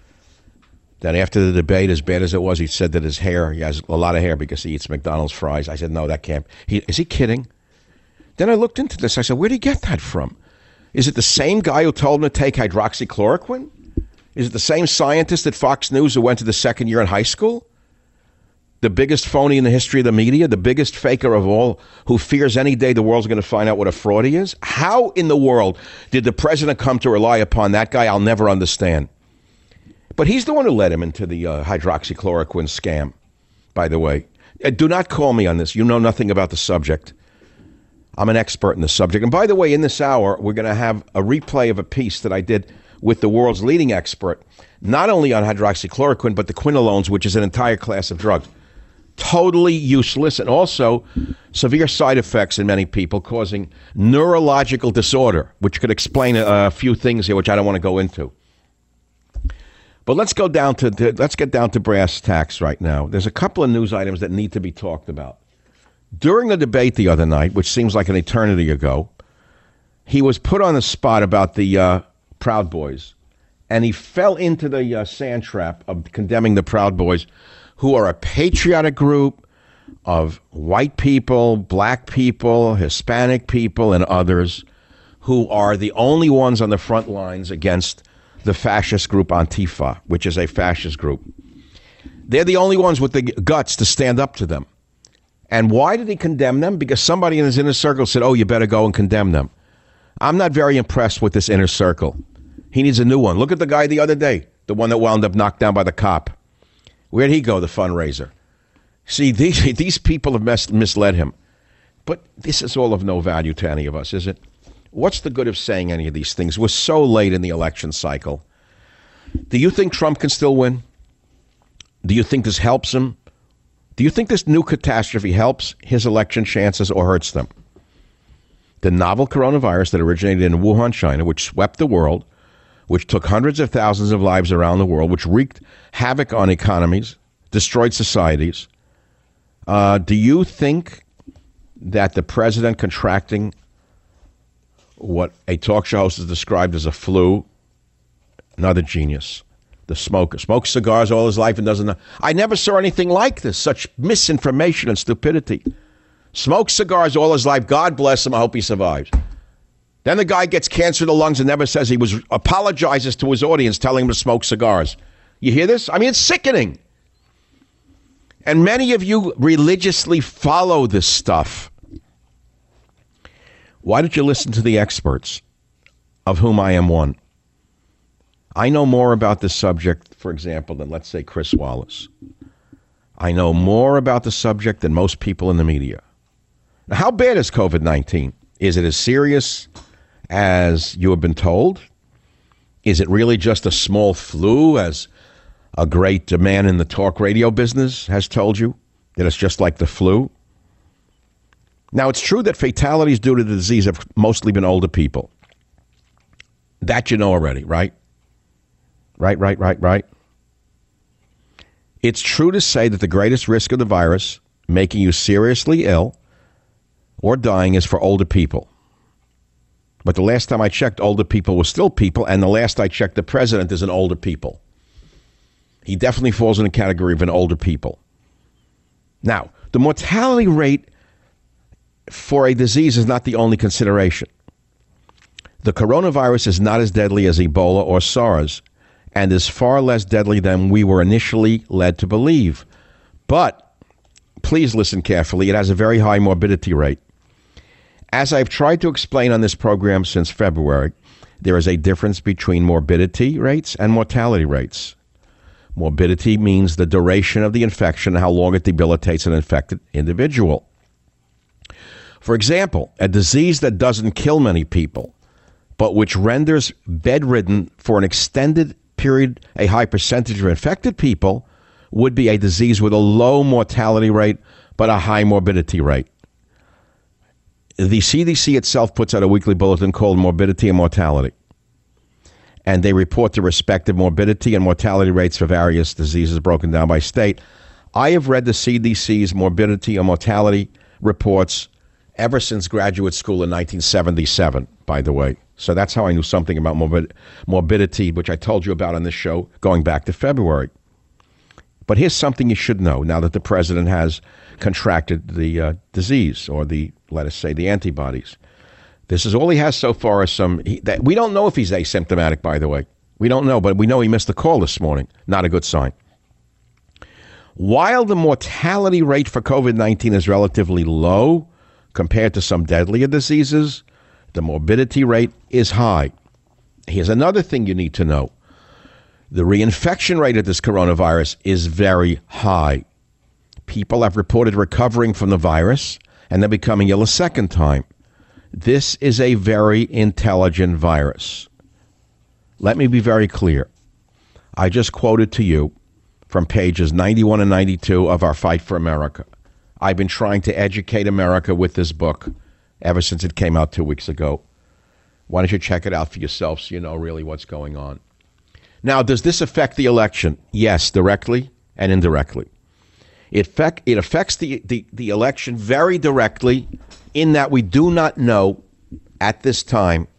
[SPEAKER 3] That after the debate, as bad as it was, he said that his hair, he has a lot of hair because he eats McDonald's fries. I said, no, that can't. He, is he kidding? Then I looked into this. I said, where did he get that from? Is it the same guy who told him to take hydroxychloroquine? Is it the same scientist at Fox News who went to the second year in high school? The biggest phony in the history of the media, the biggest faker of all, who fears any day the world's going to find out what a fraud he is? How in the world did the president come to rely upon that guy? I'll never understand. But he's the one who led him into the uh, hydroxychloroquine scam, by the way. Uh, do not call me on this. You know nothing about the subject. I'm an expert in the subject. And by the way, in this hour, we're going to have a replay of a piece that I did with the world's leading expert, not only on hydroxychloroquine, but the quinolones, which is an entire class of drugs. Totally useless and also severe side effects in many people, causing neurological disorder, which could explain a, a few things here, which I don't want to go into. But let's go down to, to let's get down to brass tacks right now. There's a couple of news items that need to be talked about. During the debate the other night, which seems like an eternity ago, he was put on the spot about the uh, Proud Boys, and he fell into the uh, sand trap of condemning the Proud Boys, who are a patriotic group of white people, black people, Hispanic people, and others who are the only ones on the front lines against the fascist group Antifa, which is a fascist group. They're the only ones with the guts to stand up to them. And why did he condemn them? Because somebody in his inner circle said, oh, you better go and condemn them. I'm not very impressed with this inner circle. He needs a new one. Look at the guy the other day, the one that wound up knocked down by the cop. Where'd he go, the fundraiser? See, these, these people have mis- misled him. But this is all of no value to any of us, is it? What's the good of saying any of these things? We're so late in the election cycle. Do you think Trump can still win? Do you think this helps him? Do you think this new catastrophe helps his election chances or hurts them? the novel coronavirus that originated in Wuhan, China, which swept the world, which took hundreds of thousands of lives around the world, which wreaked havoc on economies, destroyed societies. Uh, do you think that the president contracting what a talk show host has described as a flu, another genius, the smoker, smokes cigars all his life and doesn't know. I never saw anything like this, such misinformation and stupidity. Smokes cigars all his life. God bless him. I hope he survives. Then the guy gets cancer of the lungs and never says he was, apologizes to his audience telling him to smoke cigars. You hear this? I mean, it's sickening. And many of you religiously follow this stuff. Why don't you listen to the experts, of whom I am one? I know more about this subject, for example, than, let's say, Chris Wallace. I know more about the subject than most people in the media. Now, how bad is COVID nineteen? Is it as serious as you have been told? Is it really just a small flu, as a great man in the talk radio business has told you, that it's just like the flu? Now, it's true that fatalities due to the disease have mostly been older people. That you know already, right? Right, right, right, right. It's true to say that the greatest risk of the virus making you seriously ill or dying is for older people. But the last time I checked, older people were still people, and the last I checked, the president is an older people. He definitely falls in the category of an older people. Now, the mortality rate for a disease is not the only consideration. The coronavirus is not as deadly as Ebola or SARS, and is far less deadly than we were initially led to believe. But please listen carefully. It has a very high morbidity rate. As I've tried to explain on this program since February, there is a difference between morbidity rates and mortality rates. Morbidity means the duration of the infection and how long it debilitates an infected individual. For example, a disease that doesn't kill many people, but which renders bedridden for an extended period a high percentage of infected people, would be a disease with a low mortality rate but a high morbidity rate. The C D C itself puts out a weekly bulletin called Morbidity and Mortality, and they report the respective morbidity and mortality rates for various diseases broken down by state. I have read the C D C's morbidity and mortality reports ever since graduate school in nineteen seventy-seven, by the way. So that's how I knew something about morbid- morbidity, which I told you about on this show going back to February. But here's something you should know now that the president has contracted the uh, disease, or the, let us say, the antibodies. This is all he has so far is some, he, that, we don't know if he's asymptomatic, by the way. We don't know, but we know he missed the call this morning. Not a good sign. While the mortality rate for COVID nineteen is relatively low compared to some deadlier diseases, the morbidity rate is high. Here's another thing you need to know. The reinfection rate of this coronavirus is very high. People have reported recovering from the virus and then becoming ill a second time. This is a very intelligent virus. Let me be very clear. I just quoted to you from pages ninety-one and ninety-two of our Fight for America. I've been trying to educate America with this book ever since it came out two weeks ago. Why don't you check it out for yourself so you know really what's going on? Now, does this affect the election? Yes, directly and indirectly. It, affect, it affects the, the, the election very directly in that we do not know at this time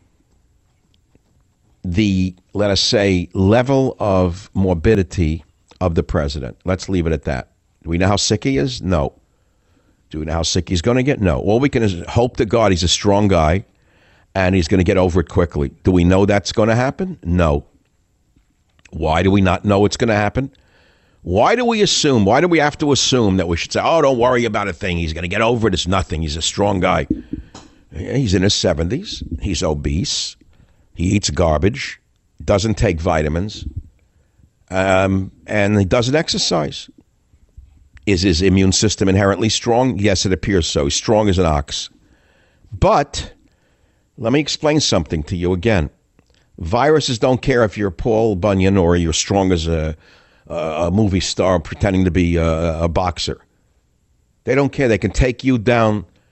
[SPEAKER 3] the, let us say, level of morbidity of the president. Let's leave it at that. Do we know how sick he is? No. Do we know how sick he's going to get? No. All we can is hope to God he's a strong guy and he's going to get over it quickly. Do we know that's going to happen? No. Why do we not know it's going to happen? Why do we assume, why do we have to assume that we should say, oh, don't worry about a thing. He's going to get over it. It's nothing. He's a strong guy. He's in his seventies. He's obese. He eats garbage, doesn't take vitamins, um, and he doesn't exercise. Is his immune system inherently strong? Yes, it appears so. He's strong as an ox. But let me explain something to you again. Viruses don't care if you're Paul Bunyan or you're strong as a, a movie star pretending to be a, a boxer. They don't care. They can take you down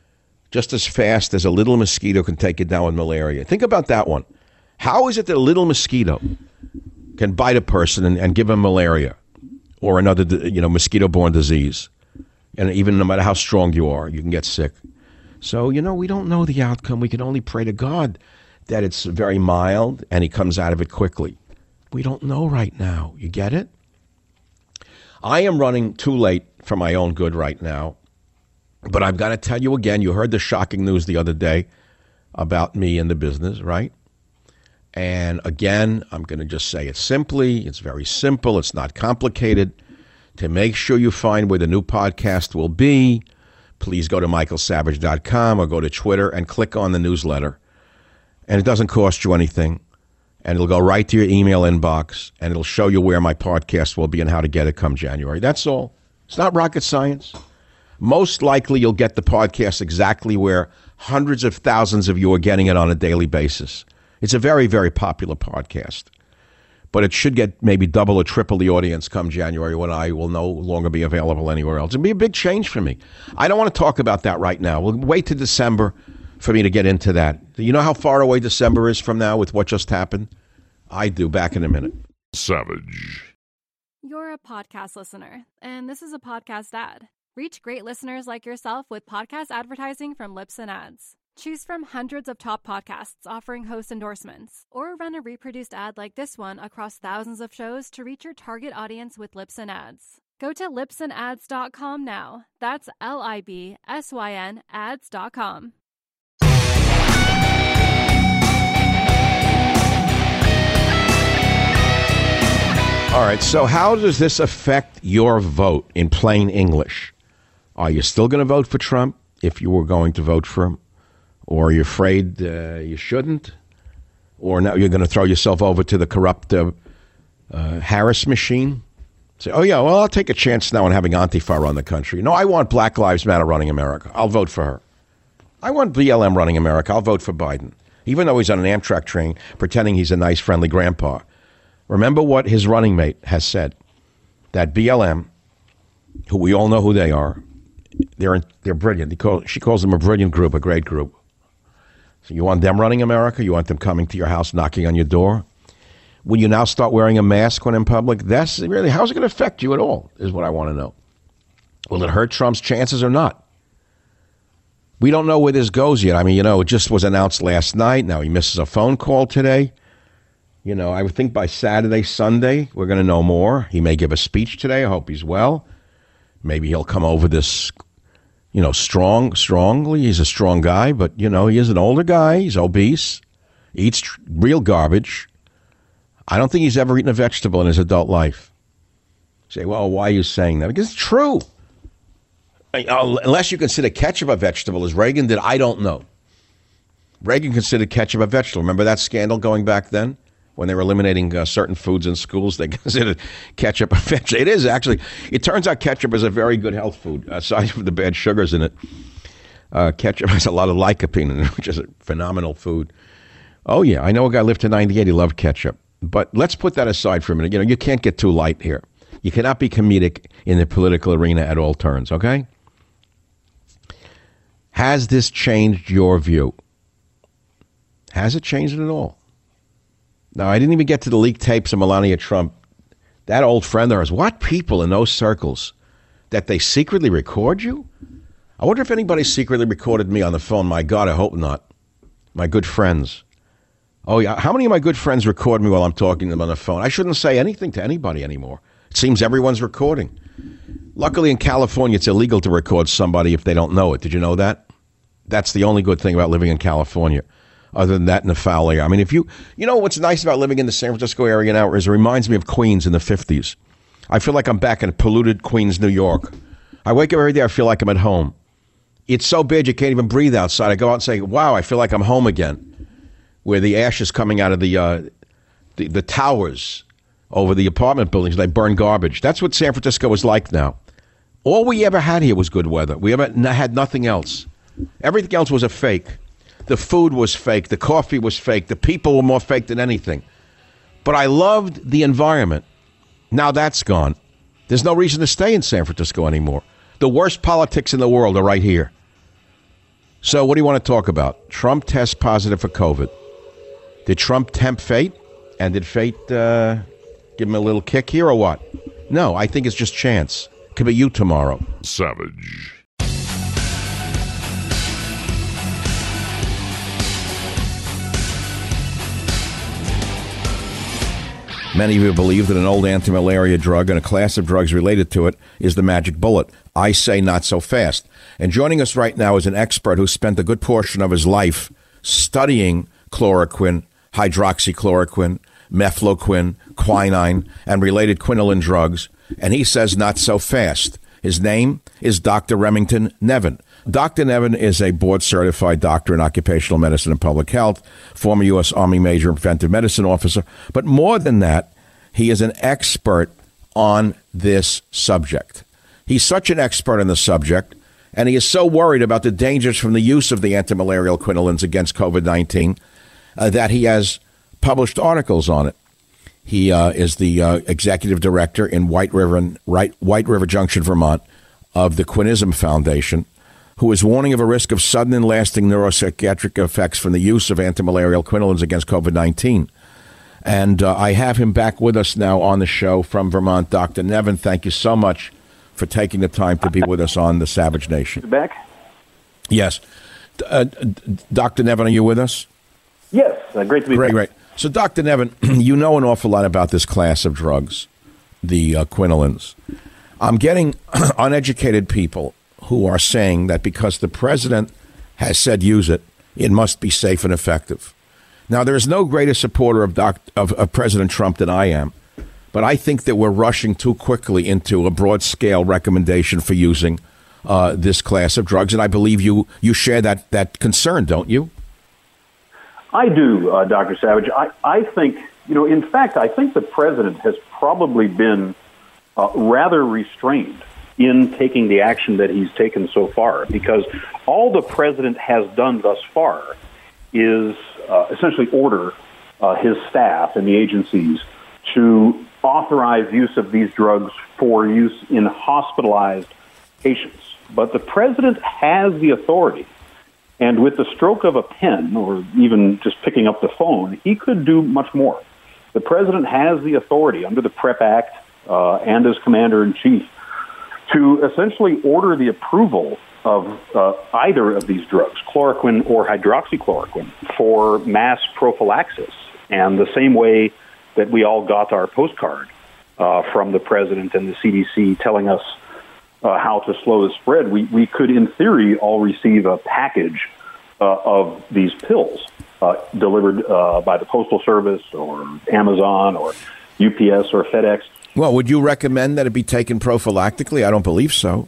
[SPEAKER 3] just as fast as a little mosquito can take you down with malaria. Think about that one. How is it that a little mosquito can bite a person and, and give them malaria or another, you know, mosquito-borne disease? And even no matter how strong you are, you can get sick. So, you know, we don't know the outcome. We can only pray to God that it's very mild and he comes out of it quickly. We don't know right now. You get it? I am running too late for my own good right now. But I've got to tell you again, you heard the shocking news the other day about me in the business, right? And again, I'm going to just say it simply. It's very simple. It's not complicated. To make sure you find where the new podcast will be, please go to michael savage dot com or go to Twitter and click on the newsletter. And it doesn't cost you anything. And it'll go right to your email inbox. And it'll show you where my podcast will be and how to get it come January. That's all. It's not rocket science. Most likely you'll get the podcast exactly where hundreds of thousands of you are getting it on a daily basis. It's a very, very popular podcast. But it should get maybe double or triple the audience come January when I will no longer be available anywhere else. It'll be a big change for me. I don't want to talk about that right now. We'll wait to December for me to get into that. You know how far away December is from now with what just happened? I do. Back in a minute.
[SPEAKER 2] Savage.
[SPEAKER 8] You're a podcast listener, and this is a podcast ad. Reach great listeners like yourself with podcast advertising from Libsyn Ads. Choose from hundreds of top podcasts offering host endorsements, or run a reproduced ad like this one across thousands of shows to reach your target audience with Libsyn Ads. Go to libsyn ads dot com now. That's L I B S Y N ads dot com.
[SPEAKER 3] All right, so how does this affect your vote in plain English? Are you still going to vote for Trump if you were going to vote for him? Or are you afraid uh, you shouldn't? Or now you're going to throw yourself over to the corrupt uh, uh, Harris machine? Say, oh, yeah, well, I'll take a chance now on having Antifa run the country. No, I want Black Lives Matter running America. I'll vote for her. I want B L M running America. I'll vote for Biden. Even though he's on an Amtrak train pretending he's a nice, friendly grandpa. Remember what his running mate has said. That B L M, who we all know who they are, they're they're brilliant. He call, she calls them a brilliant group, a great group. So you want them running America? You want them coming to your house, knocking on your door? Will you now start wearing a mask when in public? That's really, how's it going to affect you at all, is what I want to know. Will it hurt Trump's chances or not? We don't know where this goes yet. I mean, you know, it just was announced last night. Now he misses a phone call today. You know, I would think by Saturday, Sunday, we're going to know more. He may give a speech today. I hope he's well. Maybe he'll come over this, you know, strong, strongly. He's a strong guy, but, you know, he is an older guy. He's obese, eats tr- real garbage. I don't think he's ever eaten a vegetable in his adult life. You say, well, why are you saying that? Because it's true. I, uh, unless you consider ketchup a vegetable, as Reagan did, I don't know. Reagan considered ketchup a vegetable. Remember that scandal going back then? When they were eliminating uh, certain foods in schools, they considered ketchup a vegetable. It is actually. It turns out ketchup is a very good health food, aside from the bad sugars in it. Uh, ketchup has a lot of lycopene in it, which is a phenomenal food. Oh, yeah. I know a guy lived to ninety-eight. He loved ketchup. But let's put that aside for a minute. You know, you can't get too light here. You cannot be comedic in the political arena at all turns, okay? Has this changed your view? Has it changed it at all? Now, I didn't even get to the leaked tapes of Melania Trump. That old friend of ours, what people in those circles, that they secretly record you? I wonder if anybody secretly recorded me on the phone. My God, I hope not. My good friends. Oh, yeah. How many of my good friends record me while I'm talking to them on the phone? I shouldn't say anything to anybody anymore. It seems everyone's recording. Luckily, in California, it's illegal to record somebody if they don't know it. Did you know that? That's the only good thing about living in California. Other than that, in the foul area. I mean, if you, you know what's nice about living in the San Francisco area now is it reminds me of Queens in the fifties. I feel like I'm back in polluted Queens, New York. I wake up every day, I feel like I'm at home. It's so bad you can't even breathe outside. I go out and say, wow, I feel like I'm home again. Where the ash is coming out of the, uh, the, the towers over the apartment buildings. They burn garbage. That's what San Francisco is like now. All we ever had here was good weather. We ever had nothing else. Everything else was a fake. The food was fake. The coffee was fake. The people were more fake than anything. But I loved the environment. Now that's gone. There's no reason to stay in San Francisco anymore. The worst politics in the world are right here. So what do you want to talk about? Trump tests positive for COVID. Did Trump tempt fate? And did fate uh, give him a little kick here or what? No, I think it's just chance. Could be you tomorrow.
[SPEAKER 2] Savage.
[SPEAKER 3] Many of you believe that an old anti-malaria drug and a class of drugs related to it is the magic bullet. I say not so fast. And joining us right now is an expert who spent a good portion of his life studying chloroquine, hydroxychloroquine, mefloquine, quinine, and related quinoline drugs. And he says not so fast. His name is Doctor Remington Nevin. Doctor Nevin is a board-certified doctor in occupational medicine and public health, former U S. Army Major and Preventive Medicine Officer. But more than that, he is an expert on this subject. He's such an expert on the subject, and he is so worried about the dangers from the use of the antimalarial quinolines against COVID nineteen uh, that he has published articles on it. He uh, is the uh, executive director in White River, right, White River Junction, Vermont, of the Quinism Foundation, who is warning of a risk of sudden and lasting neuropsychiatric effects from the use of antimalarial quinolines against COVID nineteen. And uh, I have him back with us now on the show from Vermont. Doctor Nevin, thank you so much for taking the time to be with us on the Savage Nation.
[SPEAKER 9] Back?
[SPEAKER 3] Yes. Uh, Doctor Nevin, are you with us?
[SPEAKER 9] Yes. Uh, great to be
[SPEAKER 3] great,
[SPEAKER 9] back.
[SPEAKER 3] Great. So, Doctor Nevin, you know an awful lot about this class of drugs, the uh, quinolines. I'm getting uneducated people who are saying that because the president has said use it, it must be safe and effective. Now, there is no greater supporter of, doc, of, of President Trump than I am, but I think that we're rushing too quickly into a broad-scale recommendation for using uh, this class of drugs, and I believe you, you share that, that concern, don't you?
[SPEAKER 9] I do, uh, Doctor Savage. I, I think, you know, in fact, I think the president has probably been uh, rather restrained in taking the action that he's taken so far, because all the president has done thus far is uh, essentially order uh, his staff and the agencies to authorize use of these drugs for use in hospitalized patients. But the president has the authority, and with the stroke of a pen or even just picking up the phone, he could do much more. The president has the authority under the PrEP Act uh, and as commander-in-chief to essentially order the approval of uh, either of these drugs, chloroquine or hydroxychloroquine, for mass prophylaxis. And the same way that we all got our postcard uh, from the president and the C D C telling us uh, how to slow the spread, we, we could, in theory, all receive a package uh, of these pills uh, delivered uh, by the Postal Service or Amazon or U P S or FedEx.
[SPEAKER 3] Well, would you recommend that it be taken prophylactically? I don't believe so.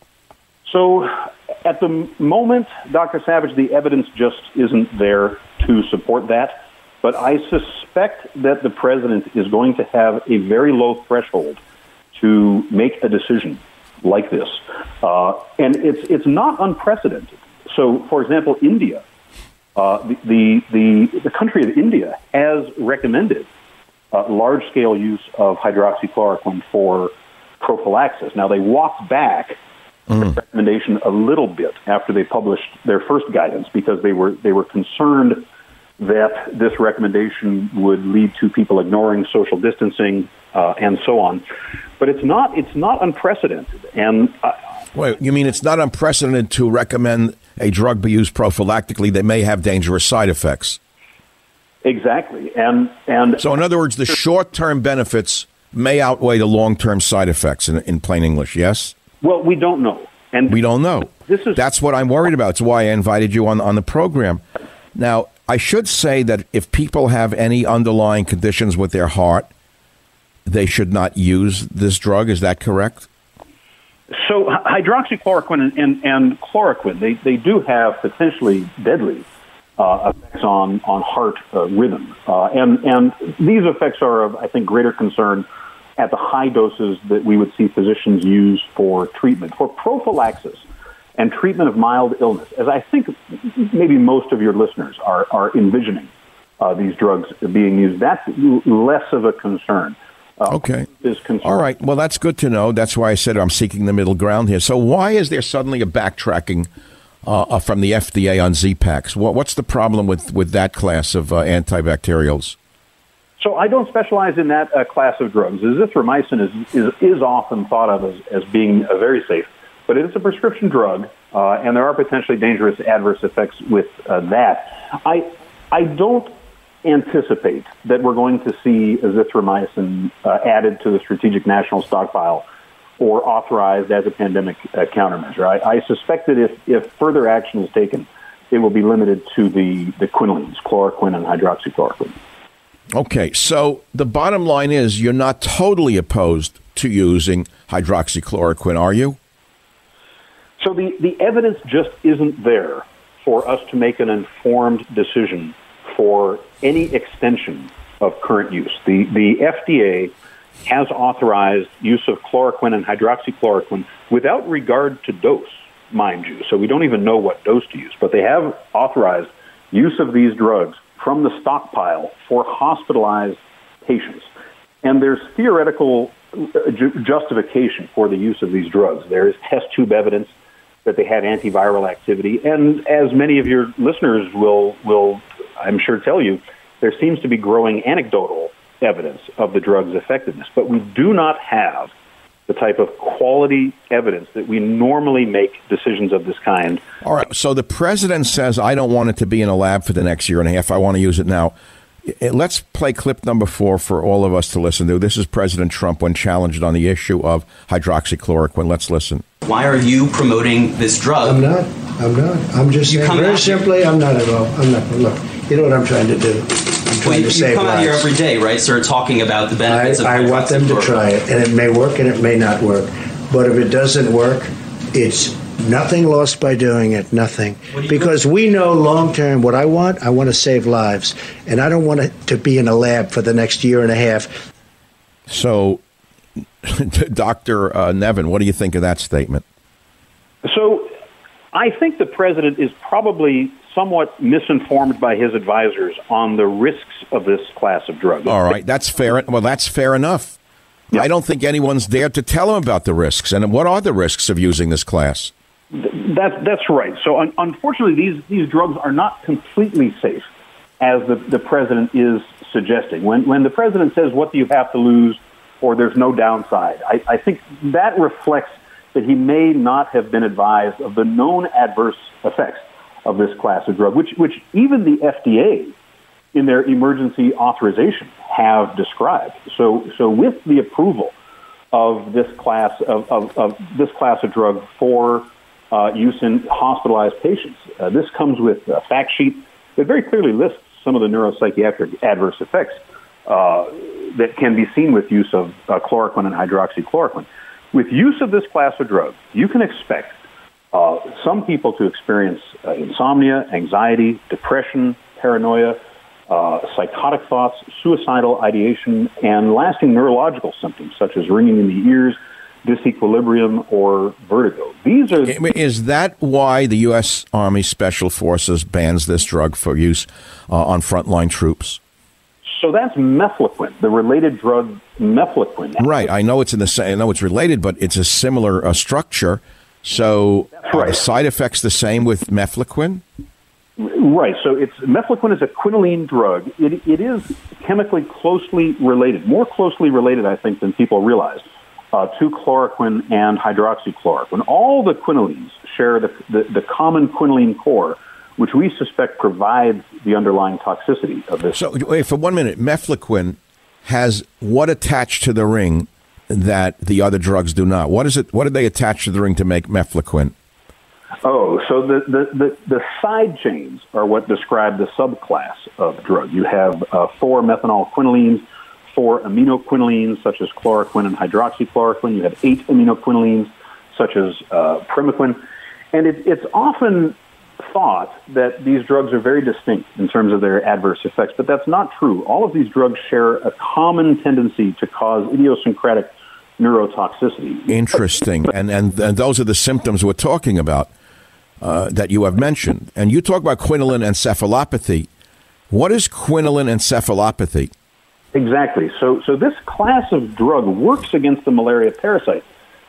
[SPEAKER 9] So at the moment, Doctor Savage, the evidence just isn't there to support that. But I suspect that the president is going to have a very low threshold to make a decision like this. Uh, and it's it's not unprecedented. So, for example, India, uh, the, the, the, the country of India has recommended Uh, large-scale use of hydroxychloroquine for prophylaxis. Now, they walked back mm. the recommendation a little bit after they published their first guidance because they were they were concerned that this recommendation would lead to people ignoring social distancing uh, and so on. But it's not it's not unprecedented. And uh,
[SPEAKER 3] wait, you mean it's not unprecedented to recommend a drug be used prophylactically that may have dangerous side effects?
[SPEAKER 9] Exactly. And and
[SPEAKER 3] so, in other words, the short-term benefits may outweigh the long-term side effects in, in plain English, yes?
[SPEAKER 9] Well, we don't know. And
[SPEAKER 3] we don't know.
[SPEAKER 9] This is
[SPEAKER 3] That's what I'm worried about. It's why I invited you on, on the program. Now, I should say that if people have any underlying conditions with their heart, they should not use this drug. Is that correct?
[SPEAKER 9] So hydroxychloroquine and, and, and chloroquine, they, they do have potentially deadly Uh, effects on on heart uh, rhythm, uh, and and these effects are of, I think, greater concern at the high doses that we would see physicians use for treatment, for prophylaxis and treatment of mild illness. As I think maybe most of your listeners are are envisioning uh, these drugs being used, that's less of a concern. Uh,
[SPEAKER 3] okay.
[SPEAKER 9] Is concern.
[SPEAKER 3] All right. Well, that's good to know. That's why I said I'm seeking the middle ground here. So why is there suddenly a backtracking uh, from the F D A on Z-Paks. What, what's the problem with, with that class of uh, antibacterials?
[SPEAKER 9] So I don't specialize in that uh, class of drugs. Azithromycin is, is, is often thought of as, as being uh, very safe, but it is a prescription drug, uh, and there are potentially dangerous adverse effects with uh, that. I I don't anticipate that we're going to see azithromycin uh, added to the strategic national stockpile or authorized as a pandemic uh, countermeasure. I, I suspect that if, if further action is taken, it will be limited to the, the quinolines, chloroquine and hydroxychloroquine.
[SPEAKER 3] Okay, so the bottom line is you're not totally opposed to using hydroxychloroquine, are you?
[SPEAKER 9] So the, the evidence just isn't there for us to make an informed decision for any extension of current use. The, the F D A has authorized use of chloroquine and hydroxychloroquine without regard to dose, mind you. So we don't even know what dose to use, but they have authorized use of these drugs from the stockpile for hospitalized patients. And there's theoretical ju- justification for the use of these drugs. There is test tube evidence that they had antiviral activity. And as many of your listeners will, will I'm sure, tell you, there seems to be growing anecdotal evidence of the drug's effectiveness. But we do not have the type of quality evidence that we normally make decisions of this kind.
[SPEAKER 3] All right. So the president says, I don't want it to be in a lab for the next year and a half. I want to use it now. Let's play clip number four for all of us to listen to. This is President Trump when challenged on the issue of hydroxychloroquine. Let's listen.
[SPEAKER 10] Why are you promoting this drug?
[SPEAKER 11] I'm not. I'm not. I'm just
[SPEAKER 10] you
[SPEAKER 11] saying very simply, I'm not at all. I'm not. Look, you know what I'm trying to do? I'm trying
[SPEAKER 10] well, you,
[SPEAKER 11] to save
[SPEAKER 10] you come
[SPEAKER 11] lives.
[SPEAKER 10] out here every day, right, sir, talking about the benefits
[SPEAKER 11] I,
[SPEAKER 10] of
[SPEAKER 11] I want them to try it, and it may work and it may not work. But if it doesn't work, it's nothing lost by doing it, nothing. Because doing? we know long-term what I want, I want to save lives. And I don't want it to be in a lab for the next year and a half.
[SPEAKER 3] So, Doctor Uh, Nevin, what do you think of that statement?
[SPEAKER 9] So, I think the president is probably somewhat misinformed by his advisors on the risks of this class of drugs.
[SPEAKER 3] All right, that's fair. Well, that's fair enough. Yep. I don't think anyone's dared to tell him about the risks. And what are the risks of using this class?
[SPEAKER 9] That, that's right. So un- unfortunately, these, these drugs are not completely safe, as the, the president is suggesting. When, when the president says, what do you have to lose, or there's no downside, I, I think that reflects that he may not have been advised of the known adverse effects of this class of drug, which, which even the F D A, in their emergency authorization, have described. So, so with the approval of this class of, of, of this class of drug for uh, use in hospitalized patients, uh, this comes with a fact sheet that very clearly lists some of the neuropsychiatric adverse effects uh, that can be seen with use of uh, chloroquine and hydroxychloroquine. With use of this class of drug, you can expect uh, some people to experience uh, insomnia, anxiety, depression, paranoia, uh, psychotic thoughts, suicidal ideation, and lasting neurological symptoms such as ringing in the ears, disequilibrium, or vertigo. These are.
[SPEAKER 3] Is that why the U S. Army Special Forces bans this drug for use uh, on frontline troops?
[SPEAKER 9] So that's mefloquine, the related drug mefloquine.
[SPEAKER 3] Right. I know it's in the same. I know it's related, but it's a similar uh, structure. So
[SPEAKER 9] right.
[SPEAKER 3] Are the side effects the same with mefloquine?
[SPEAKER 9] Right. So it's mefloquine is a quinoline drug. It, it is chemically closely related, more closely related, I think, than people realize, uh, to chloroquine and hydroxychloroquine. All the quinolines share the, the, the common quinoline core, which we suspect provides the underlying toxicity of this.
[SPEAKER 3] So, wait, for one minute, mefloquine has what attached to the ring that the other drugs do not? What is it? What did they attach to the ring to make mefloquine?
[SPEAKER 9] Oh, so the, the, the, the side chains are what describe the subclass of drug. You have uh, four methanol quinolines, four aminoquinolines, such as chloroquine and hydroxychloroquine. You have eight aminoquinolines, such as uh, primaquine. And it, it's often thought that these drugs are very distinct in terms of their adverse effects, but that's not true. All of these drugs share a common tendency to cause idiosyncratic neurotoxicity.
[SPEAKER 3] Interesting. and, and and those are the symptoms we're talking about uh, that you have mentioned. And you talk about quinoline encephalopathy. What is quinoline encephalopathy?
[SPEAKER 9] Exactly. So, so this class of drug works against the malaria parasite,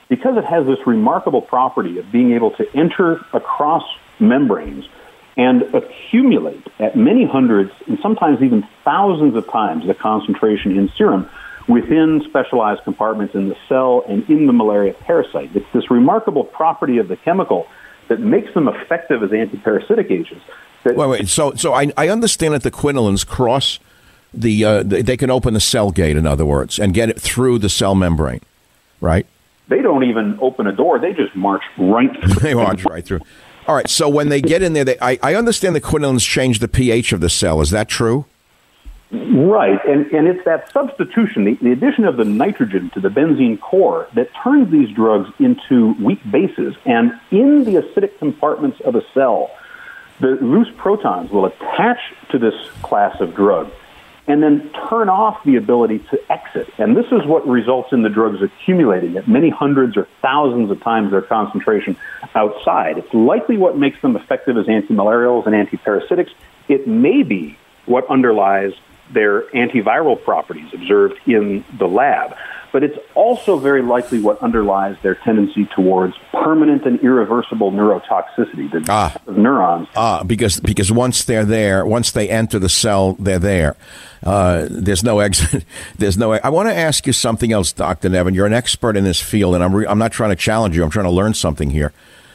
[SPEAKER 9] because it has this remarkable property of being able to enter across membranes and accumulate at many hundreds and sometimes even thousands of times the concentration in serum within specialized compartments in the cell and in the malaria parasite. It's this remarkable property of the chemical that makes them effective as antiparasitic agents. That
[SPEAKER 3] wait, wait. So, so I, I understand that the quinolines cross the, uh, they can open the cell gate, in other words, and get it through the cell membrane, right?
[SPEAKER 9] They don't even open a door. They just march right through.
[SPEAKER 3] They march right through. All right. So when they get in there, they, I, I understand the quinolines change the pH of the cell. Is that true?
[SPEAKER 9] Right, and, and it's that substitution, the, the addition of the nitrogen to the benzene core that turns these drugs into weak bases. And in the acidic compartments of a cell, the loose protons will attach to this class of drug and then turn off the ability to exit. And this is what results in the drugs accumulating at many hundreds or thousands of times their concentration outside. It's likely what makes them effective as antimalarials and antiparasitics. It may be what underlies their antiviral properties observed in the lab. But it's also very likely what underlies their tendency towards permanent and irreversible neurotoxicity, the
[SPEAKER 3] ah.
[SPEAKER 9] of neurons.
[SPEAKER 3] Ah, because because once they're there, once they enter the cell, they're there. Uh, there's no exit. There's no. I want to ask you something else, Doctor Nevin. You're an expert in this field, and I'm re- I'm not trying to challenge you. I'm trying to learn something here.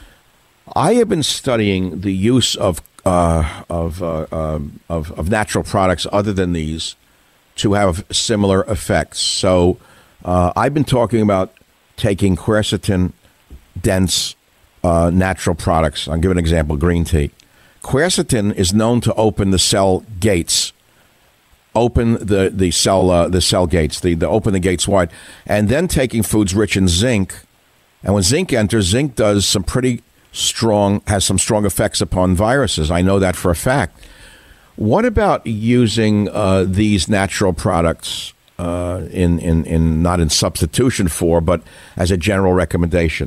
[SPEAKER 3] I have been studying the use of uh, of, uh, um, of of natural products other than these to have similar effects. So. Uh, I've been talking about taking quercetin-dense uh, natural products. I'll give an example, green tea. Quercetin is known to open the cell gates, open the, the cell uh, the cell gates, the, the open the gates wide, and then taking foods rich in zinc. And when zinc enters, zinc does some pretty strong, has some strong effects upon viruses. I know that for a fact. What about using uh, these natural products Uh, in, in, in not in substitution for, but as a general recommendation?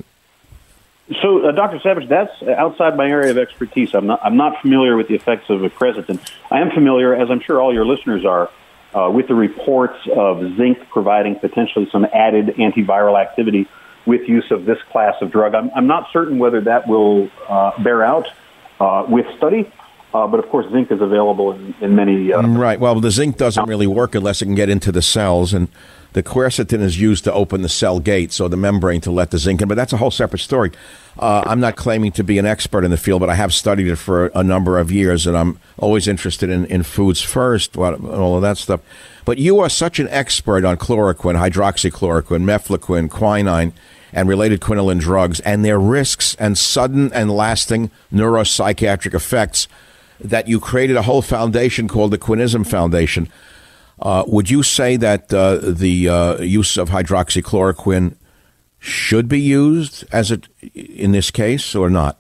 [SPEAKER 9] So, uh, Doctor Savage, that's outside my area of expertise. I'm not I'm not familiar with the effects of quercetin. I am familiar, as I'm sure all your listeners are, uh, with the reports of zinc providing potentially some added antiviral activity with use of this class of drug. I'm, I'm not certain whether that will uh, bear out uh, with study. Uh, but, of course, zinc is available in, in many... Uh,
[SPEAKER 3] right. Well, the zinc doesn't really work unless it can get into the cells, and the quercetin is used to open the cell gate, so the membrane to let the zinc in. But that's a whole separate story. Uh, I'm not claiming to be an expert in the field, but I have studied it for a number of years, and I'm always interested in, in foods first, and all of that stuff. But you are such an expert on chloroquine, hydroxychloroquine, mefloquine, quinine, and related quinoline drugs, and their risks and sudden and lasting neuropsychiatric effects, that you created a whole foundation called the Quinism Foundation. Uh, would you say that uh, the uh, use of hydroxychloroquine should be used as it in this case or not?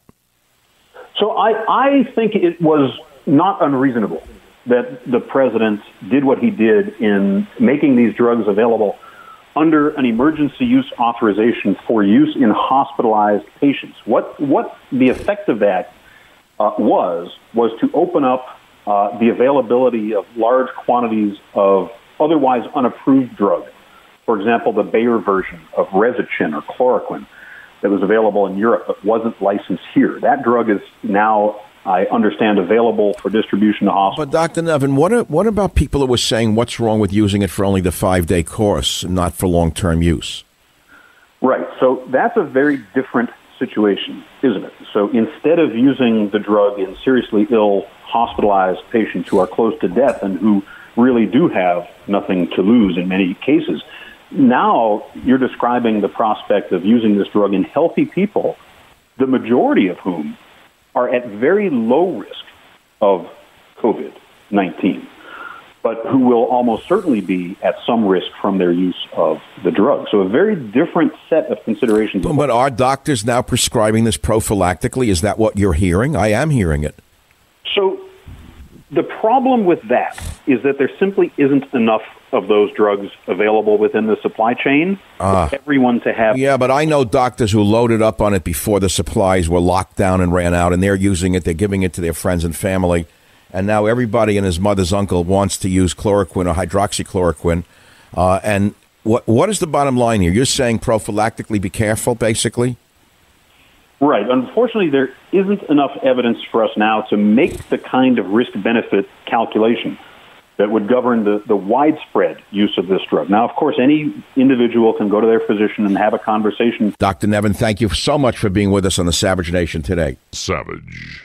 [SPEAKER 9] So I, I think it was not unreasonable that the president did what he did in making these drugs available under an emergency use authorization for use in hospitalized patients. What what the effect of that Uh, was, was to open up uh, the availability of large quantities of otherwise unapproved drug. For example, the Bayer version of Resicin or chloroquine that was available in Europe but wasn't licensed here. That drug is now, I understand, available for distribution to hospitals.
[SPEAKER 3] But Doctor Nevin, what, are, what about people who were saying what's wrong with using it for only the five-day course and not for long-term use?
[SPEAKER 9] Right. So that's a very different situation, isn't it? So instead of using the drug in seriously ill, hospitalized patients who are close to death and who really do have nothing to lose in many cases, now you're describing the prospect of using this drug in healthy people, the majority of whom are at very low risk of COVID nineteen, but who will almost certainly be at some risk from their use of the drug. So a very different set of considerations.
[SPEAKER 3] But, but are doctors now prescribing this prophylactically? Is that what you're hearing? I am hearing it.
[SPEAKER 9] So the problem with that is that there simply isn't enough of those drugs available within the supply chain
[SPEAKER 3] uh,
[SPEAKER 9] for everyone to have.
[SPEAKER 3] Yeah, but I know doctors who loaded up on it before the supplies were locked down and ran out, and they're using it. They're giving it to their friends and family. And now everybody and his mother's uncle wants to use chloroquine or hydroxychloroquine. Uh, and what what is the bottom line here? You're saying prophylactically be careful, basically?
[SPEAKER 9] Right. Unfortunately, there isn't enough evidence for us now to make the kind of risk-benefit calculation that would govern the, the widespread use of this drug. Now, of course, any individual can go to their physician and have a conversation.
[SPEAKER 3] Doctor Nevin, thank you so much for being with us on the Savage Nation today.
[SPEAKER 2] Savage.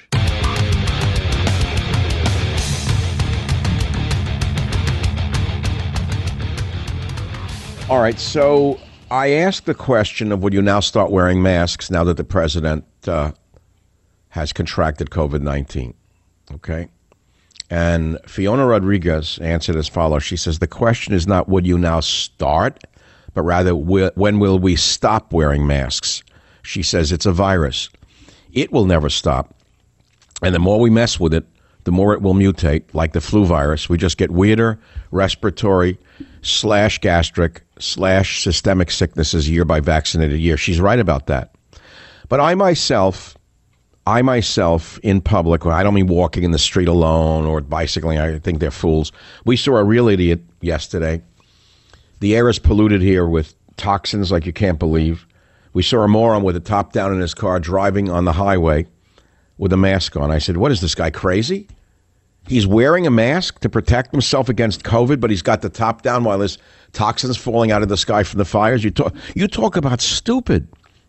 [SPEAKER 3] All right, so I asked the question of would you now start wearing masks now that the president uh, has contracted COVID nineteen, okay? And Fiona Rodriguez answered as follows. She says, the question is not would you now start, but rather when will we stop wearing masks? She says it's a virus. It will never stop. And the more we mess with it, the more it will mutate, like the flu virus. We just get weirder respiratory slash gastric slash systemic sicknesses year by vaccinated year. She's right about that. But I myself, I myself in public, I don't mean walking in the street alone or bicycling. I think they're fools. We saw a real idiot yesterday. The air is polluted here with toxins like you can't believe. We saw a moron with a top down in his car driving on the highway with a mask on. I said, what is this guy, crazy? He's wearing a mask to protect himself against COVID, but he's got the top down while there's toxins falling out of the sky from the fires. You talk, you talk about stupid.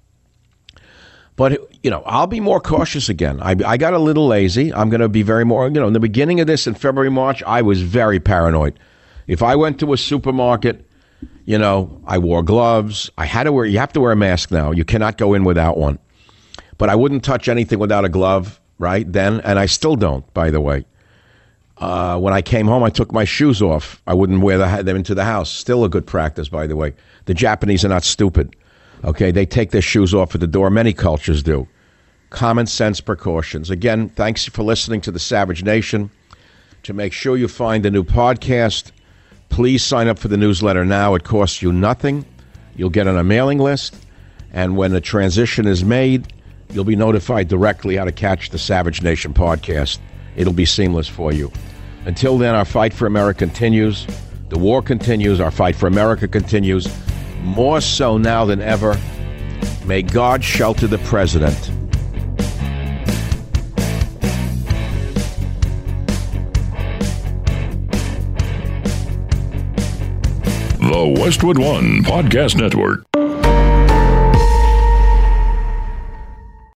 [SPEAKER 3] But, you know, I'll be more cautious again. I, I got a little lazy. I'm going to be very more, you know, in the beginning of this in February, March, I was very paranoid. If I went to a supermarket, you know, I wore gloves. I had to wear, you have to wear a mask now. You cannot go in without one. But I wouldn't touch anything without a glove, right, then. And I still don't, by the way. Uh, when I came home, I took my shoes off. I wouldn't wear the, them into the house. Still a good practice, by the way. The Japanese are not stupid. Okay, they take their shoes off at the door. Many cultures do. Common sense precautions. Again, thanks for listening to the Savage Nation. To make sure you find the new podcast, please sign up for the newsletter now. It costs you nothing. You'll get on a mailing list. And when the transition is made, you'll be notified directly how to catch the Savage Nation podcast. It'll be seamless for you. Until then, our fight for America continues. The war continues. Our fight for America continues. More so now than ever. May God shelter the president.
[SPEAKER 2] The Westwood One Podcast Network.